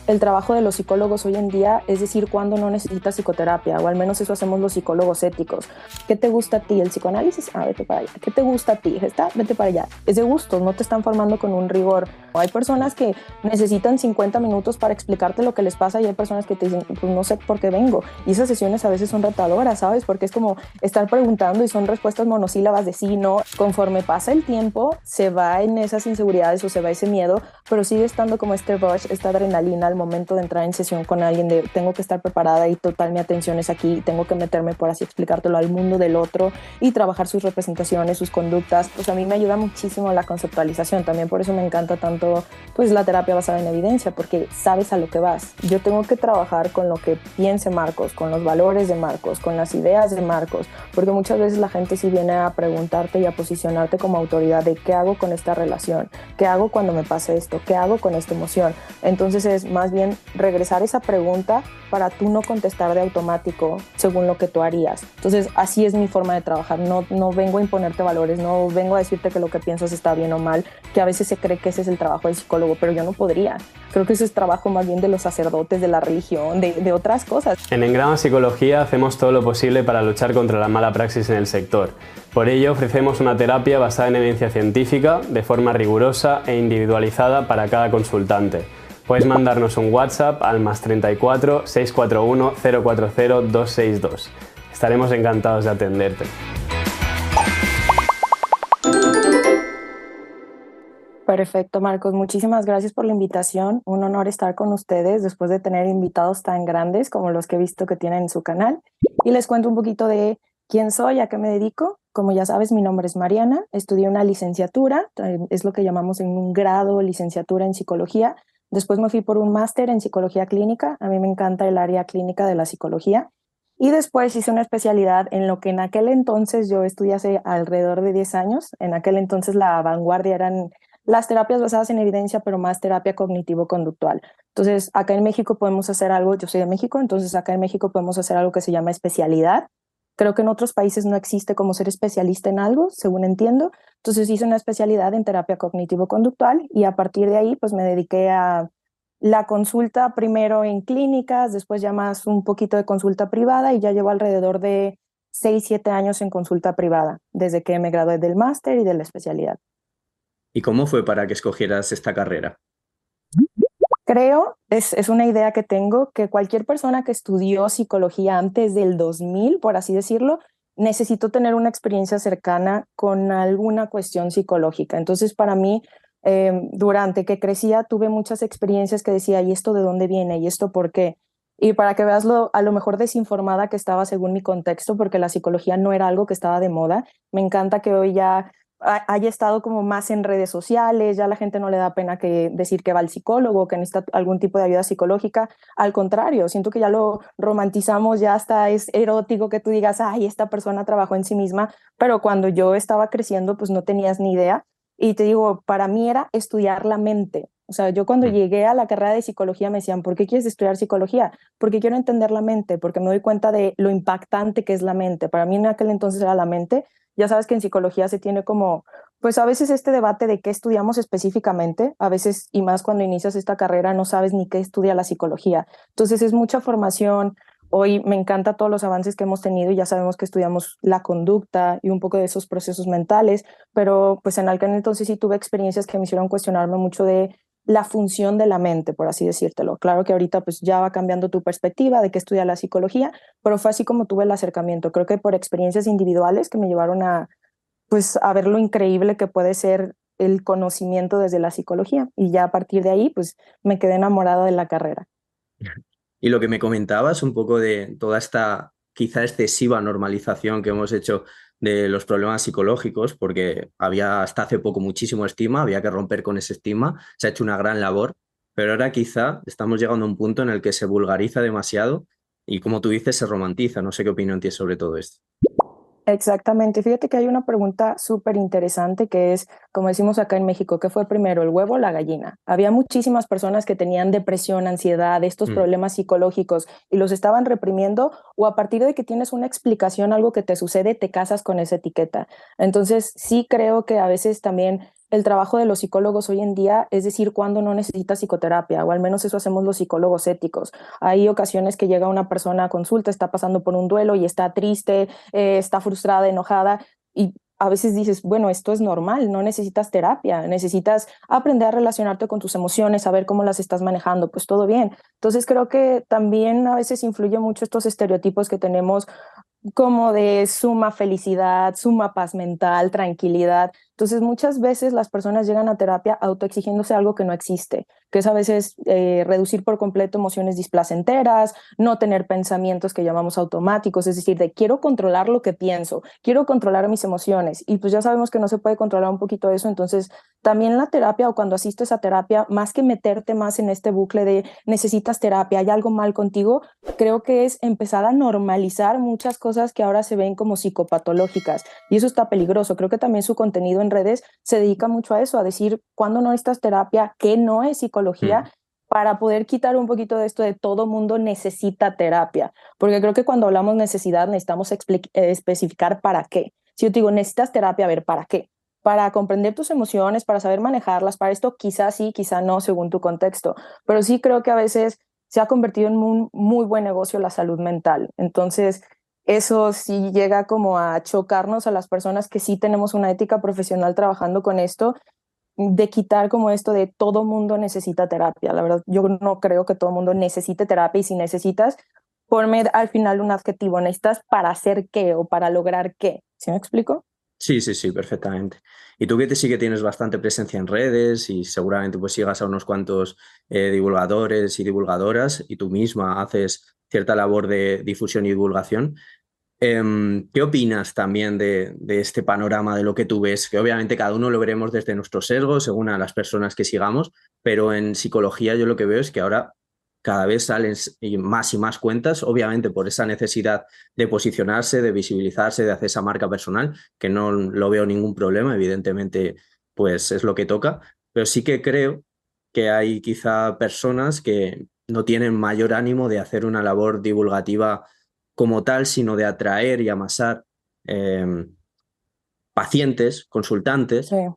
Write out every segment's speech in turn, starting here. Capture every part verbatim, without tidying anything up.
el trabajo de los psicólogos hoy en día es decir cuándo no necesitas psicoterapia, o al menos eso hacemos los psicólogos éticos. ¿Qué te gusta a ti? ¿El psicoanálisis? Ah, vete para allá. ¿Qué te gusta a ti? ¿Está? Vete para allá. Es de gustos, no te están formando con un rigor. Hay personas que necesitan cincuenta minutos para explicarte lo que les pasa y hay personas que te dicen, pues no sé por qué vengo. Y esas sesiones a veces son retadoras, ¿sabes? Porque es como estar preguntando y son respuestas monosílabas de sí, no. Conforme pasa el tiempo, se va en esas inseguridades o se va ese miedo, pero sigue estando como este rush, esta adrenalina al momento de entrar en sesión con alguien de tengo que estar preparada y total mi atención es aquí, tengo que meterme, por así explicártelo, al mundo del otro y trabajar sus representaciones, sus conductas. Pues a mí me ayuda muchísimo la conceptualización, también por eso me encanta tanto pues la terapia basada en evidencia, porque sabes a lo que vas. Yo tengo que trabajar con lo que piense Marcos, con los valores de Marcos, con las ideas de Marcos, porque muchas veces la gente sí viene a preguntarte y a posicionarte como autoridad de qué hago con esta relación, qué hago cuando me pase esto, qué hago con esta emoción. Entonces es más bien regresar esa pregunta para tú no contestar de automático según lo que tú harías. Entonces así es mi forma de trabajar, no, no vengo a imponerte valores, no vengo a decirte que lo que piensas está bien o mal, que a veces se cree que ese es el trabajo del psicólogo, pero yo no podría. Creo que ese es trabajo más bien de los sacerdotes, de la religión, de, de otras cosas. En Engrama Psicología hacemos todo lo posible para luchar contra la mala praxis en el sector. Por ello ofrecemos una terapia basada en evidencia científica, de forma rigurosa e individualizada para cada consultante. Puedes mandarnos un WhatsApp al más treinta y cuatro, seiscientos cuarenta y uno, cero cuarenta, doscientos sesenta y dos. Estaremos encantados de atenderte. Perfecto, Marcos. Muchísimas gracias por la invitación. Un honor estar con ustedes después de tener invitados tan grandes como los que he visto que tienen en su canal. Y les cuento un poquito de quién soy, a qué me dedico. Como ya sabes, mi nombre es Mariana. Estudié una licenciatura, es lo que llamamos en un grado, licenciatura en psicología. Después me fui por un máster en psicología clínica. A mí me encanta el área clínica de la psicología. Y después hice una especialidad en lo que en aquel entonces yo estudié hace alrededor de diez años. En aquel entonces la vanguardia eran las terapias basadas en evidencia, pero más terapia cognitivo-conductual. Entonces, acá en México podemos hacer algo, yo soy de México, entonces acá en México podemos hacer algo que se llama especialidad. Creo que en otros países no existe como ser especialista en algo, según entiendo. Entonces hice una especialidad en terapia cognitivo-conductual y a partir de ahí pues me dediqué a la consulta primero en clínicas, después ya más un poquito de consulta privada y ya llevo alrededor de seis siete años en consulta privada, desde que me gradué del máster y de la especialidad. ¿Y cómo fue para que escogieras esta carrera? Creo, es, es una idea que tengo, que cualquier persona que estudió psicología antes del dos mil, por así decirlo, necesitó tener una experiencia cercana con alguna cuestión psicológica. Entonces, para mí, eh, durante que crecía, tuve muchas experiencias que decía, ¿y esto de dónde viene? ¿Y esto por qué? Y para que veas lo, a lo mejor desinformada que estaba según mi contexto, porque la psicología no era algo que estaba de moda. Me encanta que hoy ya haya estado como más en redes sociales, ya la gente no le da pena que decir que va al psicólogo, que necesita algún tipo de ayuda psicológica. Al contrario, siento que ya lo romantizamos, ya hasta es erótico que tú digas, ay, esta persona trabajó en sí misma, pero cuando yo estaba creciendo, pues no tenías ni idea. Y te digo, para mí era estudiar la mente. O sea, yo cuando llegué a la carrera de psicología me decían, ¿por qué quieres estudiar psicología? Porque quiero entender la mente, porque me doy cuenta de lo impactante que es la mente. Para mí en aquel entonces era la mente. Ya sabes que en psicología se tiene como, pues a veces este debate de qué estudiamos específicamente, a veces y más cuando inicias esta carrera no sabes ni qué estudia la psicología. Entonces es mucha formación. Hoy me encanta todos los avances que hemos tenido y ya sabemos que estudiamos la conducta y un poco de esos procesos mentales, pero pues en aquel entonces sí tuve experiencias que me hicieron cuestionarme mucho de la función de la mente, por así decírtelo. Claro que ahorita pues ya va cambiando tu perspectiva de qué estudia la psicología, pero fue así como tuve el acercamiento. Creo que por experiencias individuales que me llevaron a, pues, a ver lo increíble que puede ser el conocimiento desde la psicología. Y ya a partir de ahí, pues, me quedé enamorada de la carrera. Y lo que me comentabas un poco de toda esta quizá excesiva normalización que hemos hecho de los problemas psicológicos, porque había hasta hace poco muchísimo estigma, había que romper con ese estigma, se ha hecho una gran labor, pero ahora quizá estamos llegando a un punto en el que se vulgariza demasiado y, como tú dices, se romantiza. No sé qué opinión tienes sobre todo esto. Exactamente. Fíjate que hay una pregunta súper interesante que es, como decimos acá en México, ¿qué fue primero, el huevo o la gallina? Había muchísimas personas que tenían depresión, ansiedad, estos Mm. problemas psicológicos y los estaban reprimiendo, o a partir de que tienes una explicación, algo que te sucede, te casas con esa etiqueta. Entonces, sí creo que a veces también el trabajo de los psicólogos hoy en día es decir cuándo no necesitas psicoterapia, o al menos eso hacemos los psicólogos éticos. Hay ocasiones que llega una persona a consulta, está pasando por un duelo y está triste, eh, está frustrada, enojada, y a veces dices, bueno, esto es normal, no necesitas terapia, necesitas aprender a relacionarte con tus emociones, saber cómo las estás manejando, pues todo bien. Entonces creo que también a veces influye mucho estos estereotipos que tenemos como de suma felicidad, suma paz mental, tranquilidad. Entonces muchas veces las personas llegan a terapia autoexigiéndose algo que no existe, que es a veces eh, reducir por completo emociones displacenteras, no tener pensamientos que llamamos automáticos, es decir, de quiero controlar lo que pienso, quiero controlar mis emociones, y pues ya sabemos que no se puede controlar un poquito eso. Entonces también la terapia, o cuando asistes a terapia, más que meterte más en este bucle de necesitas terapia, hay algo mal contigo, creo que es empezar a normalizar muchas cosas que ahora se ven como psicopatológicas, y eso está peligroso. Creo que también su contenido en redes se dedica mucho a eso, a decir cuándo no necesitas terapia, qué no es psicología, Mm. para poder quitar un poquito de esto de todo mundo necesita terapia, porque creo que cuando hablamos necesidad necesitamos expli- eh, especificar para qué. Si yo te digo necesitas terapia, a ver, ¿para qué? Para comprender tus emociones, para saber manejarlas, para esto quizás sí, quizá no, según tu contexto, pero sí creo que a veces se ha convertido en un muy buen negocio la salud mental. Entonces, eso sí llega como a chocarnos a las personas que sí tenemos una ética profesional trabajando con esto, de quitar como esto de todo mundo necesita terapia. La verdad, yo no creo que todo mundo necesite terapia, y si necesitas, ponme al final un adjetivo, necesitas para hacer qué o para lograr qué. ¿Sí me explico? Sí, sí, sí, perfectamente. Y tú que te sí que tienes bastante presencia en redes y seguramente pues sigas a unos cuantos eh, divulgadores y divulgadoras y tú misma haces cierta labor de difusión y divulgación. Em, ¿qué opinas también de, de este panorama, de lo que tú ves? Que obviamente cada uno lo veremos desde nuestro sesgo, según a las personas que sigamos, pero en psicología yo lo que veo es que ahora cada vez salen s- y más y más cuentas, obviamente por esa necesidad de posicionarse, de visibilizarse, de hacer esa marca personal, que no lo veo ningún problema, evidentemente pues es lo que toca, pero sí que creo que hay quizá personas que no tienen mayor ánimo de hacer una labor divulgativa como tal, sino de atraer y amasar eh, pacientes, Sí. consultantes,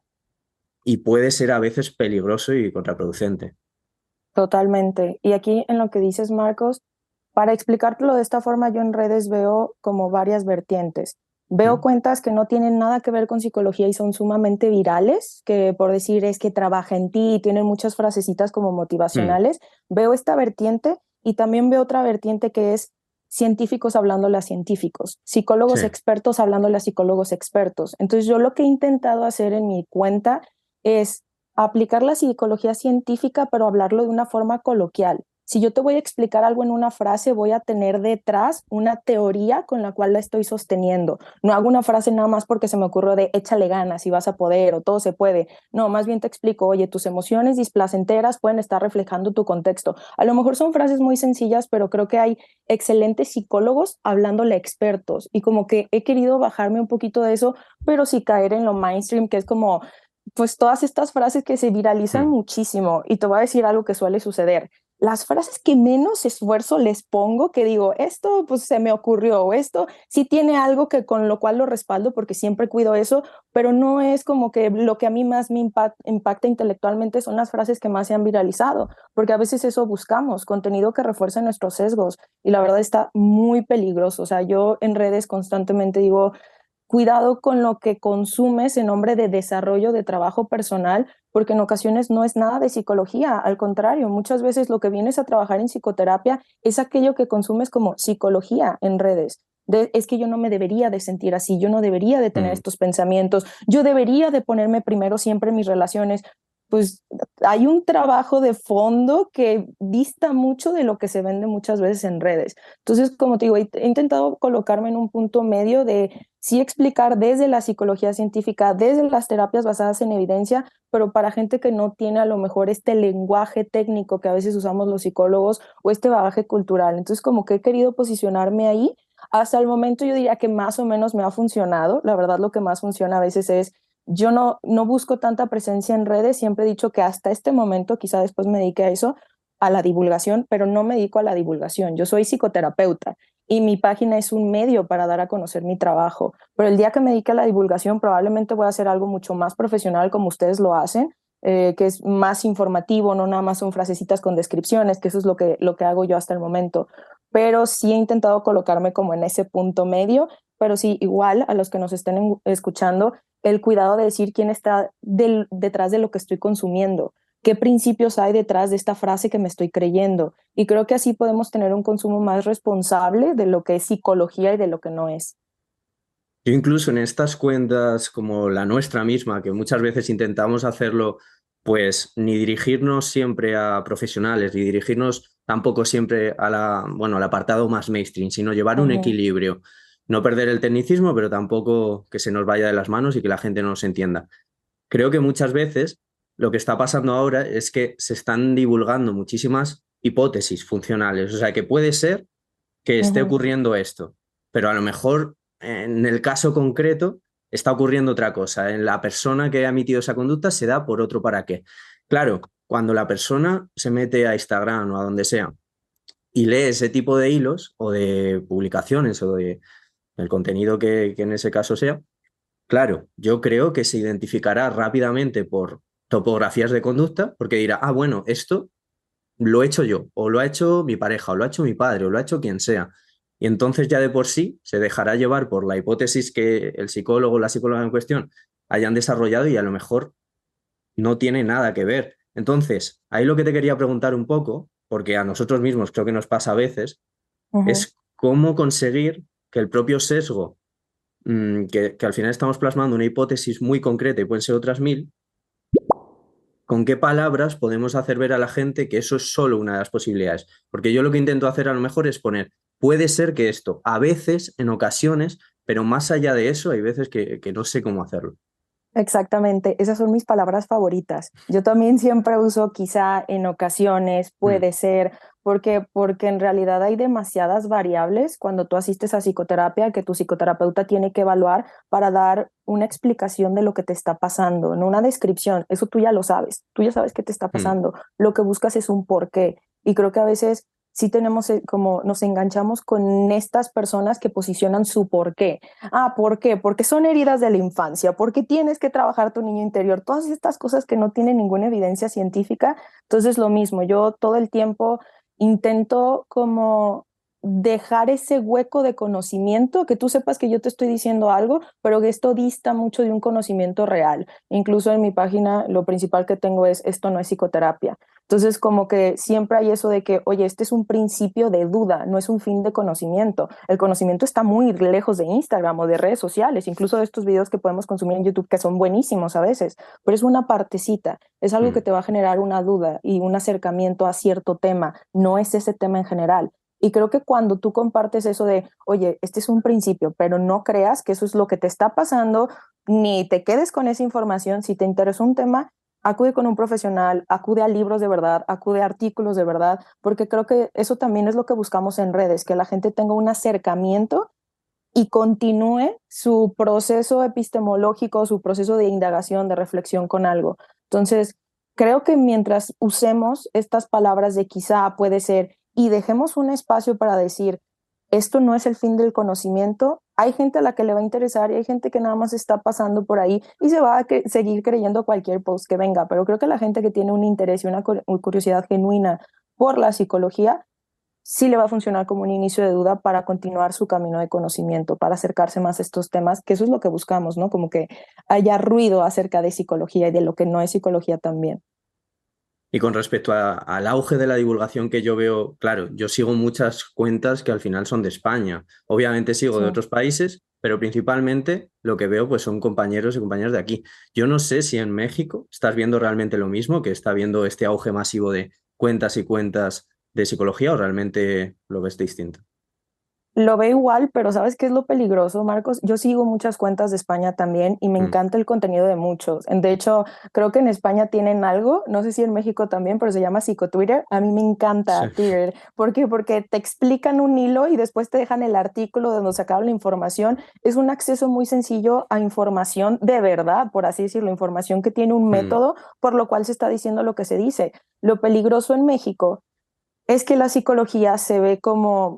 y puede ser a veces peligroso y contraproducente. Totalmente. Y aquí en lo que dices, Marcos, para explicártelo de esta forma, yo en redes veo como varias vertientes. Veo ¿Mm? cuentas que no tienen nada que ver con psicología y son sumamente virales, que por decir es que trabaja en ti y tienen muchas frasecitas como Mm. motivacionales. Veo esta vertiente, y también veo otra vertiente que es científicos hablándole a científicos, Sí. psicólogos expertos hablándole a psicólogos expertos. Entonces yo lo que he intentado hacer en mi cuenta es aplicar la psicología científica, pero hablarlo de una forma coloquial. Si yo te voy a explicar algo en una frase, voy a tener detrás una teoría con la cual la estoy sosteniendo. No hago una frase nada más porque se me ocurrió de échale ganas y vas a poder o todo se puede. No, más bien te explico, oye, tus emociones displacenteras pueden estar reflejando tu contexto. A lo mejor son frases muy sencillas, pero creo que hay excelentes psicólogos hablándole a expertos, y como que he querido bajarme un poquito de eso, pero sí caer en lo mainstream, que es como pues todas estas frases que se viralizan Mm. muchísimo. Y te voy a decir algo que suele suceder. Las frases que menos esfuerzo les pongo, que digo, esto pues se me ocurrió, o esto sí tiene algo que con lo cual lo respaldo porque siempre cuido eso, pero no es como que lo que a mí más me impact, impacta intelectualmente son las frases que más se han viralizado, porque a veces eso buscamos, contenido que refuerce nuestros sesgos, y la verdad está muy peligroso. O sea, yo en redes constantemente digo, cuidado con lo que consumes en nombre de desarrollo de trabajo personal, porque en ocasiones no es nada de psicología, al contrario, muchas veces lo que vienes a trabajar en psicoterapia es aquello que consumes como psicología en redes. De, es que yo no me debería de sentir así, yo no debería de tener Mm. estos pensamientos, yo debería de ponerme primero siempre en mis relaciones. Pues hay un trabajo de fondo que dista mucho de lo que se vende muchas veces en redes. Entonces, como te digo, he, he intentado colocarme en un punto medio de sí explicar desde la psicología científica, desde las terapias basadas en evidencia, pero para gente que no tiene a lo mejor este lenguaje técnico que a veces usamos los psicólogos, o este bagaje cultural. Entonces, como que he querido posicionarme ahí. Hasta el momento yo diría que más o menos me ha funcionado. La verdad, lo que más funciona a veces es, yo no, no busco tanta presencia en redes. Siempre he dicho que hasta este momento, quizá después me dedique a eso, a la divulgación, pero no me dedico a la divulgación. Yo soy psicoterapeuta y mi página es un medio para dar a conocer mi trabajo. Pero el día que me dedique a la divulgación probablemente voy a hacer algo mucho más profesional como ustedes lo hacen, eh, que es más informativo, no nada más son frasecitas con descripciones, que eso es lo que, lo que hago yo hasta el momento. Pero sí he intentado colocarme como en ese punto medio, pero sí, igual a los que nos estén en- escuchando, el cuidado de decir quién está del, detrás de lo que estoy consumiendo, qué principios hay detrás de esta frase que me estoy creyendo. Y creo que así podemos tener un consumo más responsable de lo que es psicología y de lo que no es. Yo incluso en estas cuentas como la nuestra misma, que muchas veces intentamos hacerlo, pues ni dirigirnos siempre a profesionales, ni dirigirnos tampoco siempre a la, bueno, al apartado más mainstream, sino llevar un Ujú, equilibrio. No perder el tecnicismo, pero tampoco que se nos vaya de las manos y que la gente no nos entienda. Creo que muchas veces lo que está pasando ahora es que se están divulgando muchísimas hipótesis funcionales. O sea, que puede ser que esté ujú. ocurriendo esto, pero a lo mejor en el caso concreto está ocurriendo otra cosa. En la persona que ha emitido esa conducta se da por otro para qué. Claro, cuando la persona se mete a Instagram o a donde sea y lee ese tipo de hilos o de publicaciones o de el contenido que, que en ese caso sea, claro, yo creo que se identificará rápidamente por topografías de conducta, porque dirá, ah, bueno, esto lo he hecho yo, o lo ha hecho mi pareja, o lo ha hecho mi padre, o lo ha hecho quien sea. Y entonces ya de por sí se dejará llevar por la hipótesis que el psicólogo o la psicóloga en cuestión hayan desarrollado y a lo mejor no tiene nada que ver. Entonces, ahí lo que te quería preguntar un poco, porque a nosotros mismos creo que nos pasa a veces, Ujú. es cómo conseguir que el propio sesgo, mmm, que, que al final estamos plasmando una hipótesis muy concreta y pueden ser otras mil, ¿con qué palabras podemos hacer ver a la gente que eso es solo una de las posibilidades? Porque yo lo que intento hacer a lo mejor es poner, puede ser que esto, a veces, en ocasiones, pero más allá de eso, hay veces que, que no sé cómo hacerlo. Exactamente, esas son mis palabras favoritas. Yo también siempre uso quizá en ocasiones, Mm, puede ser, porque porque en realidad hay demasiadas variables cuando tú asistes a psicoterapia que tu psicoterapeuta tiene que evaluar para dar una explicación de lo que te está pasando, no una descripción. Eso tú ya lo sabes, tú ya sabes qué te está mm, pasando. Lo que buscas es un porqué. Y creo que a veces sí tenemos eh, como nos enganchamos con estas personas que posicionan su porqué. Ah, ¿por qué? Porque son heridas de la infancia, porque tienes que trabajar tu niño interior, todas estas cosas que no tienen ninguna evidencia científica. Entonces, lo mismo, yo todo el tiempo intento como dejar ese hueco de conocimiento, que tú sepas que yo te estoy diciendo algo, pero que esto dista mucho de un conocimiento real. Incluso en mi página lo principal que tengo es esto no es psicoterapia. Entonces, como que siempre hay eso de que, oye, este es un principio de duda, no es un fin de conocimiento. El conocimiento está muy lejos de Instagram o de redes sociales, incluso de estos videos que podemos consumir en YouTube, que son buenísimos a veces, pero es una partecita, es algo que mm. te va a generar una duda y un acercamiento a cierto tema, no es ese tema en general. Y creo que cuando tú compartes eso de, oye, este es un principio, pero no creas que eso es lo que te está pasando, ni te quedes con esa información, si te interesa un tema, acude con un profesional, acude a libros de verdad, acude a artículos de verdad, porque creo que eso también es lo que buscamos en redes, que la gente tenga un acercamiento y continúe su proceso epistemológico, su proceso de indagación, de reflexión con algo. Entonces, creo que mientras usemos estas palabras de quizá puede ser y dejemos un espacio para decir, esto no es el fin del conocimiento, hay gente a la que le va a interesar y hay gente que nada más está pasando por ahí y se va a que seguir creyendo cualquier post que venga, pero creo que la gente que tiene un interés y una curiosidad genuina por la psicología sí le va a funcionar como un inicio de duda para continuar su camino de conocimiento, para acercarse más a estos temas, que eso es lo que buscamos, ¿no? Como que haya ruido acerca de psicología y de lo que no es psicología también. Y con respecto a- al auge de la divulgación que yo veo, claro, yo sigo muchas cuentas que al final son de España. Obviamente sigo Sí. de otros países, pero principalmente lo que veo pues son compañeros y compañeras de aquí. Yo no sé si en México estás viendo realmente lo mismo, que está viendo este auge masivo de cuentas y cuentas de psicología o realmente lo ves distinto. Lo veo igual, pero ¿sabes qué es lo peligroso, Marcos? Yo sigo muchas cuentas de España también y me Mm, encanta el contenido de muchos. De hecho, creo que en España tienen algo, no sé si en México también, pero se llama psico-Twitter. A mí me sí. encanta Twitter. ¿Por qué? Porque te explican un hilo y después te dejan el artículo donde sacaron la información. Es un acceso muy sencillo a información de verdad, por así decirlo, información que tiene un Mm, método por lo cual se está diciendo lo que se dice. Lo peligroso en México es que la psicología se ve como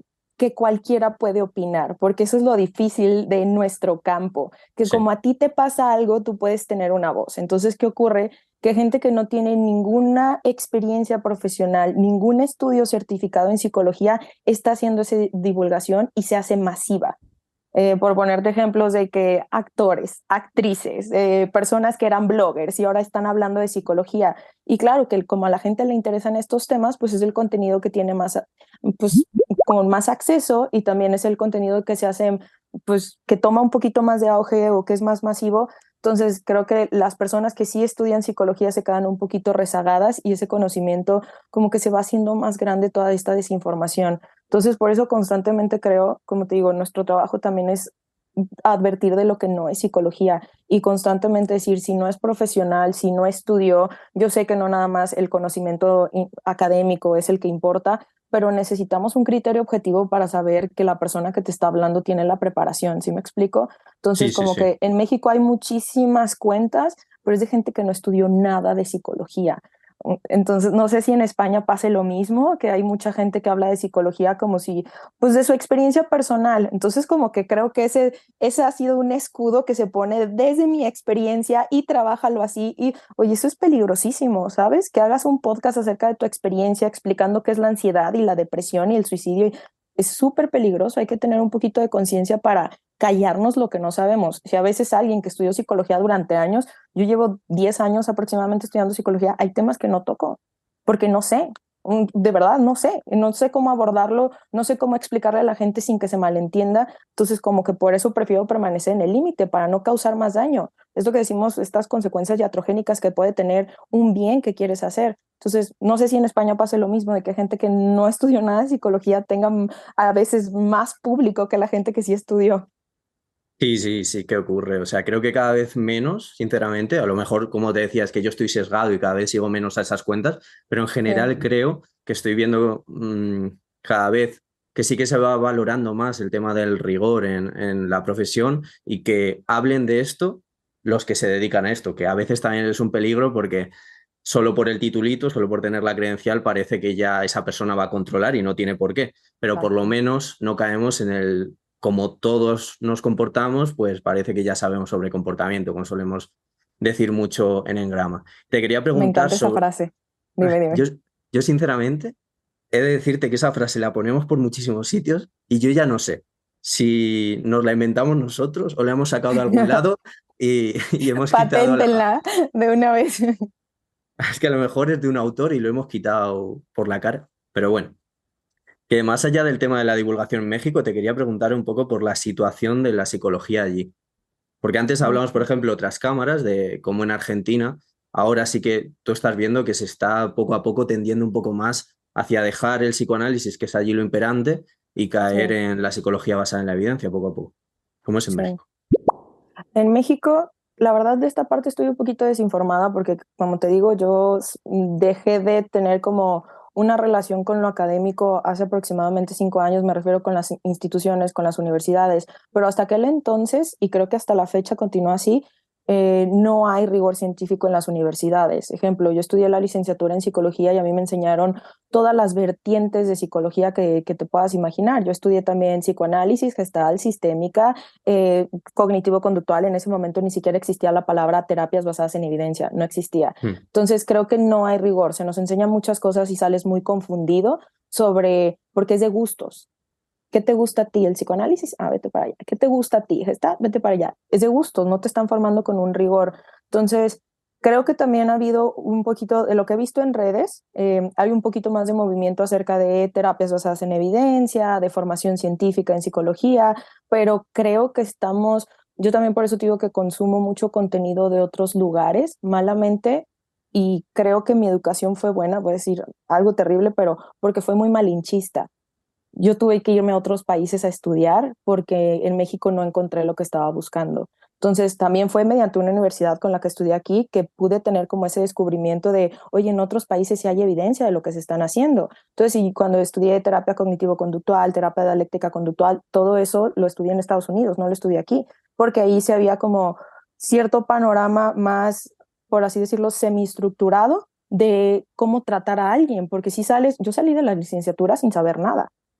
que cualquiera puede opinar, porque eso es lo difícil de nuestro campo, que Sí. como a ti te pasa algo, tú puedes tener una voz. Entonces, ¿qué ocurre? Que gente que no tiene ninguna experiencia profesional, ningún estudio certificado en psicología, está haciendo esa divulgación y se hace masiva. Eh, por ponerte ejemplos de que actores, actrices, eh, personas que eran bloggers y ahora están hablando de psicología. Y claro que como a la gente le interesan estos temas, pues es el contenido que tiene más, pues, con más acceso, y también es el contenido que se hace, pues, que toma un poquito más de auge o que es más masivo. Entonces creo que las personas que sí estudian psicología se quedan un poquito rezagadas y ese conocimiento como que se va haciendo más grande, toda esta desinformación. Entonces, por eso constantemente creo, como te digo, nuestro trabajo también es advertir de lo que no es psicología y constantemente decir si no es profesional, si no estudió. Yo sé que no nada más el conocimiento académico es el que importa, pero necesitamos un criterio objetivo para saber que la persona que te está hablando tiene la preparación, ¿sí me explico? Sí, Entonces, sí, como sí. que en México hay muchísimas cuentas, pero es de gente que no estudió nada de psicología. Entonces, no sé si en España pase lo mismo, que hay mucha gente que habla de psicología como si, pues de su experiencia personal. Entonces, como que creo que ese, ese ha sido un escudo que se pone desde mi experiencia y trabájalo así. Y, oye, eso es peligrosísimo, ¿sabes? Que hagas un podcast acerca de tu experiencia explicando qué es la ansiedad y la depresión y el suicidio. Es súper peligroso, hay que tener un poquito de conciencia para callarnos lo que no sabemos. Si a veces alguien que estudió psicología durante años, yo llevo diez años aproximadamente estudiando psicología, hay temas que no toco, porque no sé, de verdad no sé, no sé cómo abordarlo, no sé cómo explicarle a la gente sin que se malentienda. Entonces, como que por eso prefiero permanecer en el límite, para no causar más daño. Es lo que decimos, estas consecuencias iatrogénicas que puede tener un bien que quieres hacer. Entonces, no sé si en España pase lo mismo, de que gente que no estudió nada de psicología tenga a veces más público que la gente que sí estudió. Sí, sí, sí, ¿qué ocurre? O sea, creo que cada vez menos, sinceramente, a lo mejor, como te decías, que yo estoy sesgado y cada vez sigo menos a esas cuentas, pero en general Sí. creo que estoy viendo mmm, cada vez que sí que se va valorando más el tema del rigor en, en la profesión y que hablen de esto los que se dedican a esto, que a veces también es un peligro porque solo por el titulito, solo por tener la credencial, parece que ya esa persona va a controlar y no tiene por qué, pero por lo Exacto. menos no caemos en el como todos nos comportamos, pues parece que ya sabemos sobre comportamiento, como solemos decir mucho en Engrama. Te quería Me preguntar encanta esa sobre... frase. Dime, Yo, dime. yo sinceramente he de decirte que esa frase la ponemos por muchísimos sitios y yo ya no sé si nos la inventamos nosotros o la hemos sacado de algún lado y, y hemos quitado la... Paténtenla de una vez. Es que a lo mejor es de un autor y lo hemos quitado por la cara, pero bueno. Que más allá del tema de la divulgación en México, te quería preguntar un poco por la situación de la psicología allí. Porque antes hablamos, por ejemplo, otras cámaras de cómo en Argentina, ahora sí que tú estás viendo que se está poco a poco tendiendo un poco más hacia dejar el psicoanálisis, que es allí lo imperante, y caer Sí, en la psicología basada en la evidencia poco a poco. ¿Cómo es en sí. México? En México, la verdad de esta parte estoy un poquito desinformada porque, como te digo, yo s- dejé de tener como una relación con lo académico hace aproximadamente cinco años, me refiero con las instituciones, con las universidades, pero hasta aquel entonces, y creo que hasta la fecha continúa así, eh, no hay rigor científico en las universidades. Ejemplo, yo estudié la licenciatura en psicología y a mí me enseñaron todas las vertientes de psicología que, que te puedas imaginar. Yo estudié también psicoanálisis, gestal, sistémica, eh, cognitivo-conductual. En ese momento ni siquiera existía la palabra terapias basadas en evidencia, no existía. Hmm. Entonces creo que no hay rigor, se nos enseñan muchas cosas y sales muy confundido sobre, porque es de gustos. ¿Qué te gusta a ti? ¿El psicoanálisis? Ah, vete para allá. ¿Qué te gusta a ti? Gestalt, vete para allá. Es de gustos, no te están formando con un rigor. Entonces, creo que también ha habido un poquito, de lo que he visto en redes, eh, hay un poquito más de movimiento acerca de terapias basadas en evidencia, de formación científica en psicología, pero creo que estamos, yo también por eso digo que consumo mucho contenido de otros lugares, malamente, y creo que mi educación fue buena, voy a decir algo terrible, pero porque fue muy malinchista. Yo tuve que irme a otros países a estudiar porque en México no encontré lo que estaba buscando. Entonces, también fue mediante una universidad con la que estudié aquí que pude tener como ese descubrimiento de, oye, en otros países sí hay evidencia de lo que se están haciendo. Entonces, y cuando estudié terapia cognitivo-conductual, terapia dialéctica conductual, todo eso lo estudié en Estados Unidos, no lo estudié aquí, porque ahí se había como cierto panorama más, por así decirlo, semiestructurado de cómo tratar a alguien, porque si sales, yo salí de la licenciatura sin saber nada.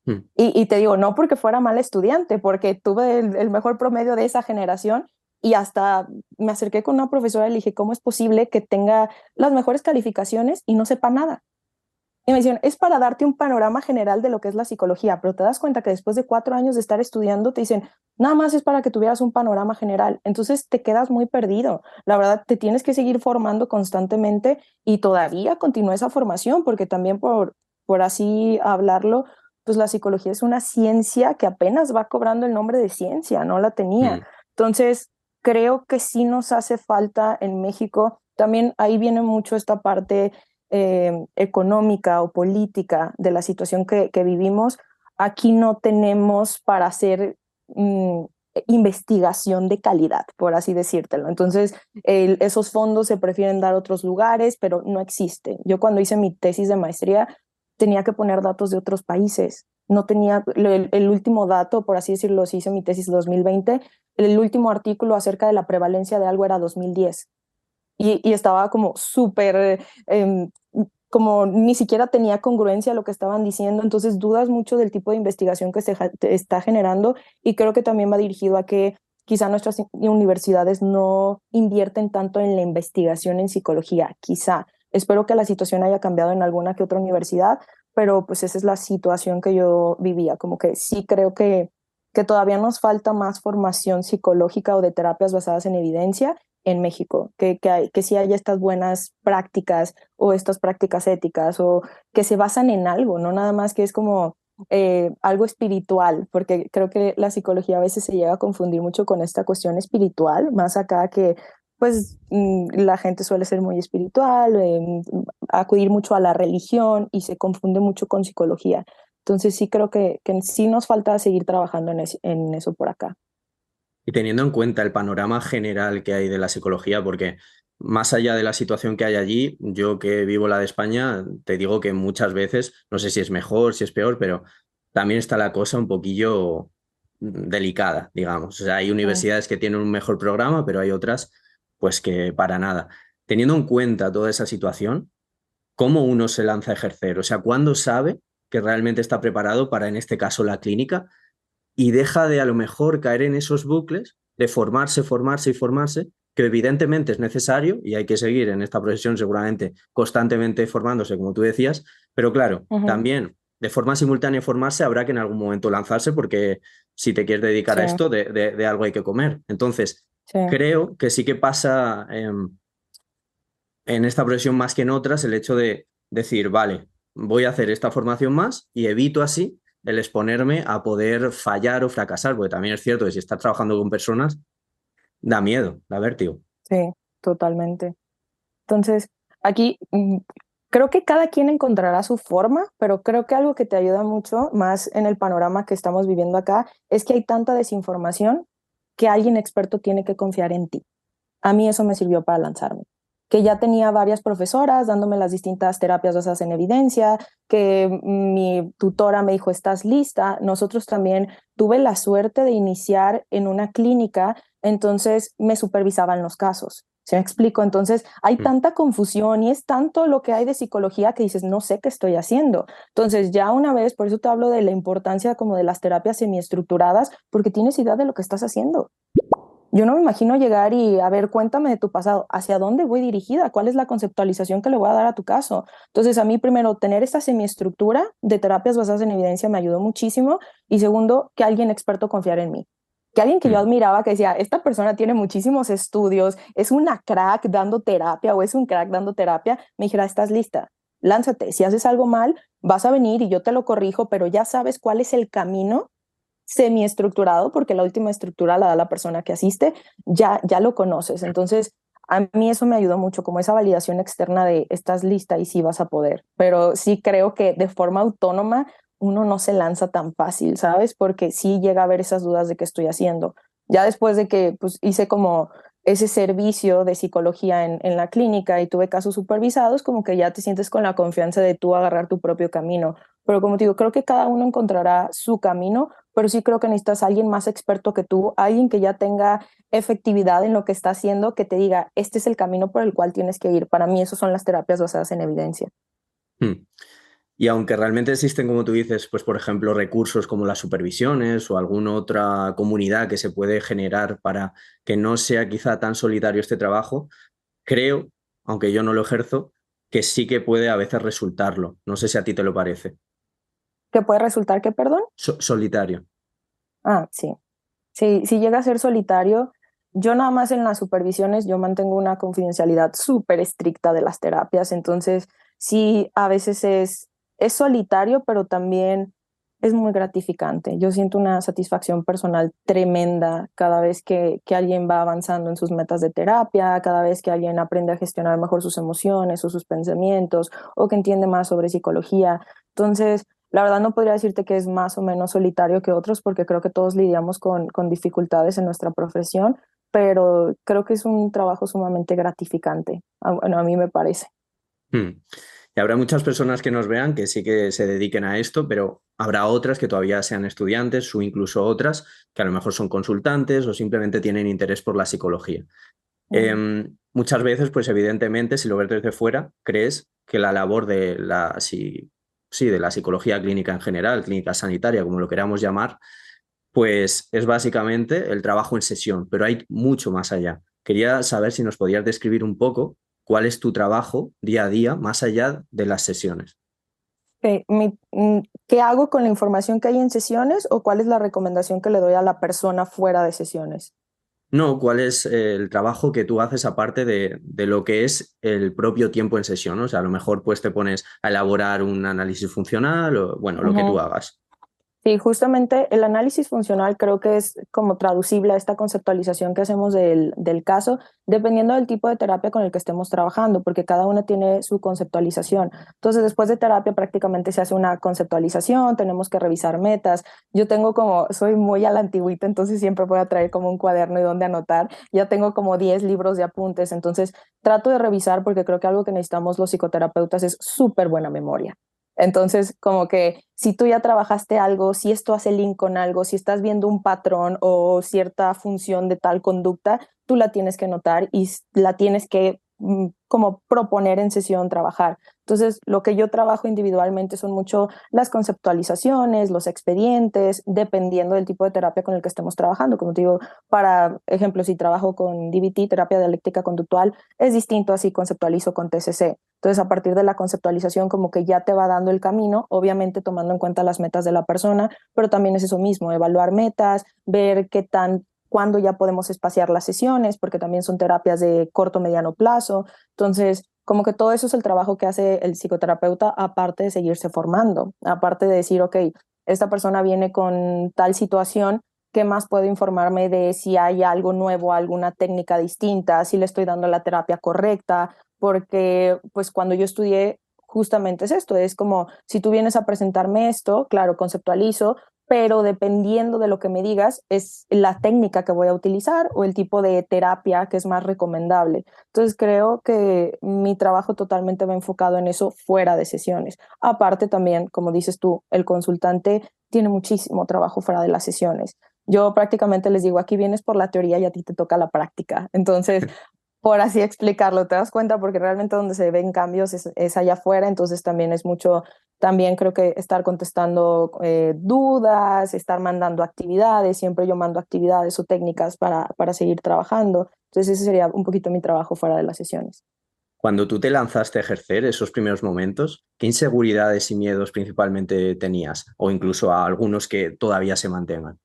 Mm. Y, y te digo, no porque fuera mal estudiante, porque tuve el, el mejor promedio de esa generación y hasta me acerqué con una profesora y le dije, ¿cómo es posible que tenga las mejores calificaciones y no sepa nada? Y me decían, es para darte un panorama general de lo que es la psicología, pero te das cuenta que después de cuatro años de estar estudiando, te dicen, nada más es para que tuvieras un panorama general. Entonces te quedas muy perdido. La verdad, te tienes que seguir formando constantemente y todavía continúa esa formación, porque también por, por así hablarlo, pues la psicología es una ciencia que apenas va cobrando el nombre de ciencia, no la tenía. Mm. Entonces, creo que sí nos hace falta en México. También ahí viene mucho esta parte eh, económica o política de la situación que, que vivimos. Aquí no tenemos para hacer mm, investigación de calidad, por así decírtelo. Entonces, el, esos fondos se prefieren dar a otros lugares, pero no existe. Yo cuando hice mi tesis de maestría tenía que poner datos de otros países. No tenía el, el último dato, por así decirlo, si hice mi tesis dos mil veinte, el último artículo acerca de la prevalencia de algo era dos mil diez. Y, y estaba como súper, eh, como ni siquiera tenía congruencia lo que estaban diciendo, entonces dudas mucho del tipo de investigación que se está generando y creo que también va dirigido a que quizá nuestras universidades no invierten tanto en la investigación en psicología, quizá. Espero que la situación haya cambiado en alguna que otra universidad, pero pues esa es la situación que yo vivía, como que sí creo que, que todavía nos falta más formación psicológica o de terapias basadas en evidencia en México, que, que, hay, que sí haya estas buenas prácticas o estas prácticas éticas o que se basan en algo, no nada más que es como eh, algo espiritual, porque creo que la psicología a veces se llega a confundir mucho con esta cuestión espiritual, más acá que pues mm, la gente suele ser muy espiritual, eh, acudir mucho a la religión y se confunde mucho con psicología. Entonces sí creo que, que sí nos falta seguir trabajando en, es, en eso por acá. Y teniendo en cuenta el panorama general que hay de la psicología, porque más allá de la situación que hay allí, yo que vivo la de España, te digo que muchas veces, no sé si es mejor, si es peor, pero también está la cosa un poquillo delicada, digamos. O sea, hay Mm. universidades que tienen un mejor programa, pero hay otras, pues que para nada. Teniendo en cuenta toda esa situación, ¿cómo uno se lanza a ejercer? O sea, ¿cuándo sabe que realmente está preparado para, en este caso, la clínica? Y deja de a lo mejor caer en esos bucles de formarse, formarse y formarse, que evidentemente es necesario y hay que seguir en esta profesión seguramente constantemente formándose, como tú decías, pero claro, Uh -huh. también de forma simultánea formarse habrá que en algún momento lanzarse porque si te quieres dedicar Sí, a esto, de, de, de algo hay que comer. Entonces, sí. creo que sí que pasa eh, en esta profesión más que en otras el hecho de decir, vale, voy a hacer esta formación más y evito así el exponerme a poder fallar o fracasar, porque también es cierto que si estás trabajando con personas, da miedo, da vértigo. Sí, totalmente. Entonces, aquí mm, creo que cada quien encontrará su forma, pero creo que algo que te ayuda mucho más en el panorama que estamos viviendo acá es que hay tanta desinformación que alguien experto tiene que confiar en ti. A mí eso me sirvió para lanzarme. Que ya tenía varias profesoras dándome las distintas terapias basadas en evidencia, que mi tutora me dijo, ¿estás lista? Nosotros también tuve la suerte de iniciar en una clínica, entonces me supervisaban los casos. ¿Se me explico? Entonces hay Mm. tanta confusión y es tanto lo que hay de psicología que dices, no sé qué estoy haciendo. Entonces ya una vez, por eso te hablo de la importancia como de las terapias semiestructuradas, porque tienes idea de lo que estás haciendo. Yo no me imagino llegar y, a ver, cuéntame de tu pasado, ¿hacia dónde voy dirigida? ¿Cuál es la conceptualización que le voy a dar a tu caso? Entonces, a mí primero, tener esta semiestructura de terapias basadas en evidencia me ayudó muchísimo y segundo, que alguien experto confiara en mí. Que alguien que yo Mm. admiraba, que decía, esta persona tiene muchísimos estudios, es una crack dando terapia o es un crack dando terapia, me dijera, estás lista, lánzate, si haces algo mal, vas a venir y yo te lo corrijo, pero ya sabes cuál es el camino semiestructurado, porque la última estructura la da la persona que asiste, ya, ya lo conoces. Entonces, a mí eso me ayudó mucho, como esa validación externa de estás lista y sí vas a poder. Pero sí creo que de forma autónoma uno no se lanza tan fácil, ¿sabes? Porque sí llega a haber esas dudas de qué estoy haciendo. Ya después de que pues, hice como ese servicio de psicología en, en la clínica y tuve casos supervisados, como que ya te sientes con la confianza de tú agarrar tu propio camino. Pero como te digo, creo que cada uno encontrará su camino, pero sí creo que necesitas a alguien más experto que tú, alguien que ya tenga efectividad en lo que está haciendo, que te diga, este es el camino por el cual tienes que ir. Para mí, eso son las terapias basadas en evidencia. Mm. Y aunque realmente existen, como tú dices, pues por ejemplo, recursos como las supervisiones o alguna otra comunidad que se puede generar para que no sea quizá tan solitario este trabajo, creo, aunque yo no lo ejerzo, que sí que puede a veces resultarlo. No sé si a ti te lo parece. ¿Qué puede resultar que, perdón? So- solitario. Ah, sí. Sí, si llega a ser solitario, yo nada más en las supervisiones, yo mantengo una confidencialidad súper estricta de las terapias, entonces sí, a veces es, es solitario, pero también es muy gratificante. Yo siento una satisfacción personal tremenda cada vez que, que alguien va avanzando en sus metas de terapia, cada vez que alguien aprende a gestionar mejor sus emociones o sus pensamientos, o que entiende más sobre psicología. Entonces, la verdad no podría decirte que es más o menos solitario que otros porque creo que todos lidiamos con, con dificultades en nuestra profesión, pero creo que es un trabajo sumamente gratificante. Ah, bueno, a mí me parece. Hmm. Y habrá muchas personas que nos vean que sí que se dediquen a esto, pero habrá otras que todavía sean estudiantes o incluso otras que a lo mejor son consultantes o simplemente tienen interés por la psicología. Mm. Eh, muchas veces, pues evidentemente, si lo ves desde fuera, crees que la labor de la, sí, sí, de la psicología clínica en general, clínica sanitaria, como lo queramos llamar, pues es básicamente el trabajo en sesión, pero hay mucho más allá. Quería saber si nos podías describir un poco cuál es tu trabajo día a día más allá de las sesiones. Ok, mi- mm, ¿qué hago con la información que hay en sesiones o cuál es la recomendación que le doy a la persona fuera de sesiones? No, ¿cuál es eh, el trabajo que tú haces aparte de, de lo que es el propio tiempo en sesión, ¿no? O sea, a lo mejor pues te pones a elaborar un análisis funcional o, bueno, lo que tú Ujú. hagas. Sí, justamente el análisis funcional creo que es como traducible a esta conceptualización que hacemos del, del caso, dependiendo del tipo de terapia con el que estemos trabajando, porque cada uno tiene su conceptualización. Entonces, después de terapia prácticamente se hace una conceptualización, tenemos que revisar metas. Yo tengo como, soy muy a la antigüita, entonces siempre voy a traer como un cuaderno y donde anotar. Ya tengo como diez libros de apuntes, entonces trato de revisar porque creo que algo que necesitamos los psicoterapeutas es súper buena memoria. Entonces, como que si tú ya trabajaste algo, si esto hace link con algo, si estás viendo un patrón o cierta función de tal conducta, tú la tienes que notar y la tienes que mm, como proponer en sesión, trabajar. Entonces, lo que yo trabajo individualmente son mucho las conceptualizaciones, los expedientes, dependiendo del tipo de terapia con el que estemos trabajando. Como te digo, para ejemplo, si trabajo con D B T, terapia dialéctica conductual, es distinto así conceptualizo con T C C. Entonces, a partir de la conceptualización, como que ya te va dando el camino, obviamente tomando en cuenta las metas de la persona, pero también es eso mismo, evaluar metas, ver qué tan, cuándo ya podemos espaciar las sesiones, porque también son terapias de corto, mediano plazo. Entonces, como que todo eso es el trabajo que hace el psicoterapeuta, aparte de seguirse formando, aparte de decir, ok, esta persona viene con tal situación, ¿qué más puedo informarme de si hay algo nuevo, alguna técnica distinta, si le estoy dando la terapia correcta? Porque pues cuando yo estudié justamente es esto, es como si tú vienes a presentarme esto, claro, conceptualizo, pero dependiendo de lo que me digas es la técnica que voy a utilizar o el tipo de terapia que es más recomendable. Entonces creo que mi trabajo totalmente va enfocado en eso fuera de sesiones. Aparte también, como dices tú, el consultante tiene muchísimo trabajo fuera de las sesiones. Yo prácticamente les digo, aquí vienes por la teoría y a ti te toca la práctica. Entonces, por así explicarlo, te das cuenta porque realmente donde se ven cambios es, es allá afuera, entonces también es mucho, también creo que estar contestando eh, dudas, estar mandando actividades, siempre yo mando actividades o técnicas para, para seguir trabajando, entonces ese sería un poquito mi trabajo fuera de las sesiones. Cuando tú te lanzaste a ejercer esos primeros momentos, ¿qué inseguridades y miedos principalmente tenías? O incluso a algunos que todavía se mantengan.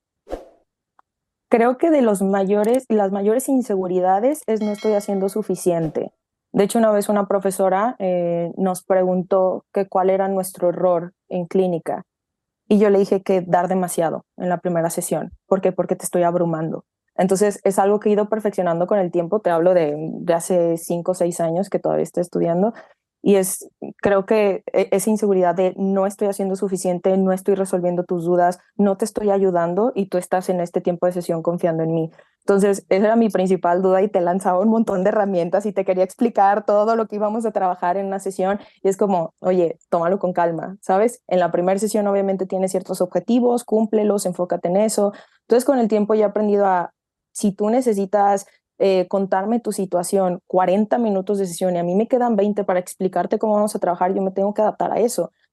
Creo que de los mayores, las mayores inseguridades es no estoy haciendo suficiente. De hecho, una vez una profesora eh, nos preguntó que cuál era nuestro error en clínica y yo le dije que dar demasiado en la primera sesión. ¿Por qué? Porque te estoy abrumando. Entonces, es algo que he ido perfeccionando con el tiempo. Te hablo de, de hace cinco o seis años que todavía estoy estudiando. Y es, creo que e- esa inseguridad de no estoy haciendo suficiente, no estoy resolviendo tus dudas, no te estoy ayudando y tú estás en este tiempo de sesión confiando en mí. Entonces, esa era mi principal duda y te lanzaba un montón de herramientas y te quería explicar todo lo que íbamos a trabajar en una sesión y es como, oye, tómalo con calma, ¿sabes? En la primera sesión obviamente tienes ciertos objetivos, cúmplelos, enfócate en eso. Entonces, con el tiempo ya he aprendido a, si tú necesitas eh, contarme tu situación, cuarenta minutos de sesión y a mí me quedan veinte para explicarte cómo vamos a trabajar, yo me tengo que adaptar a eso.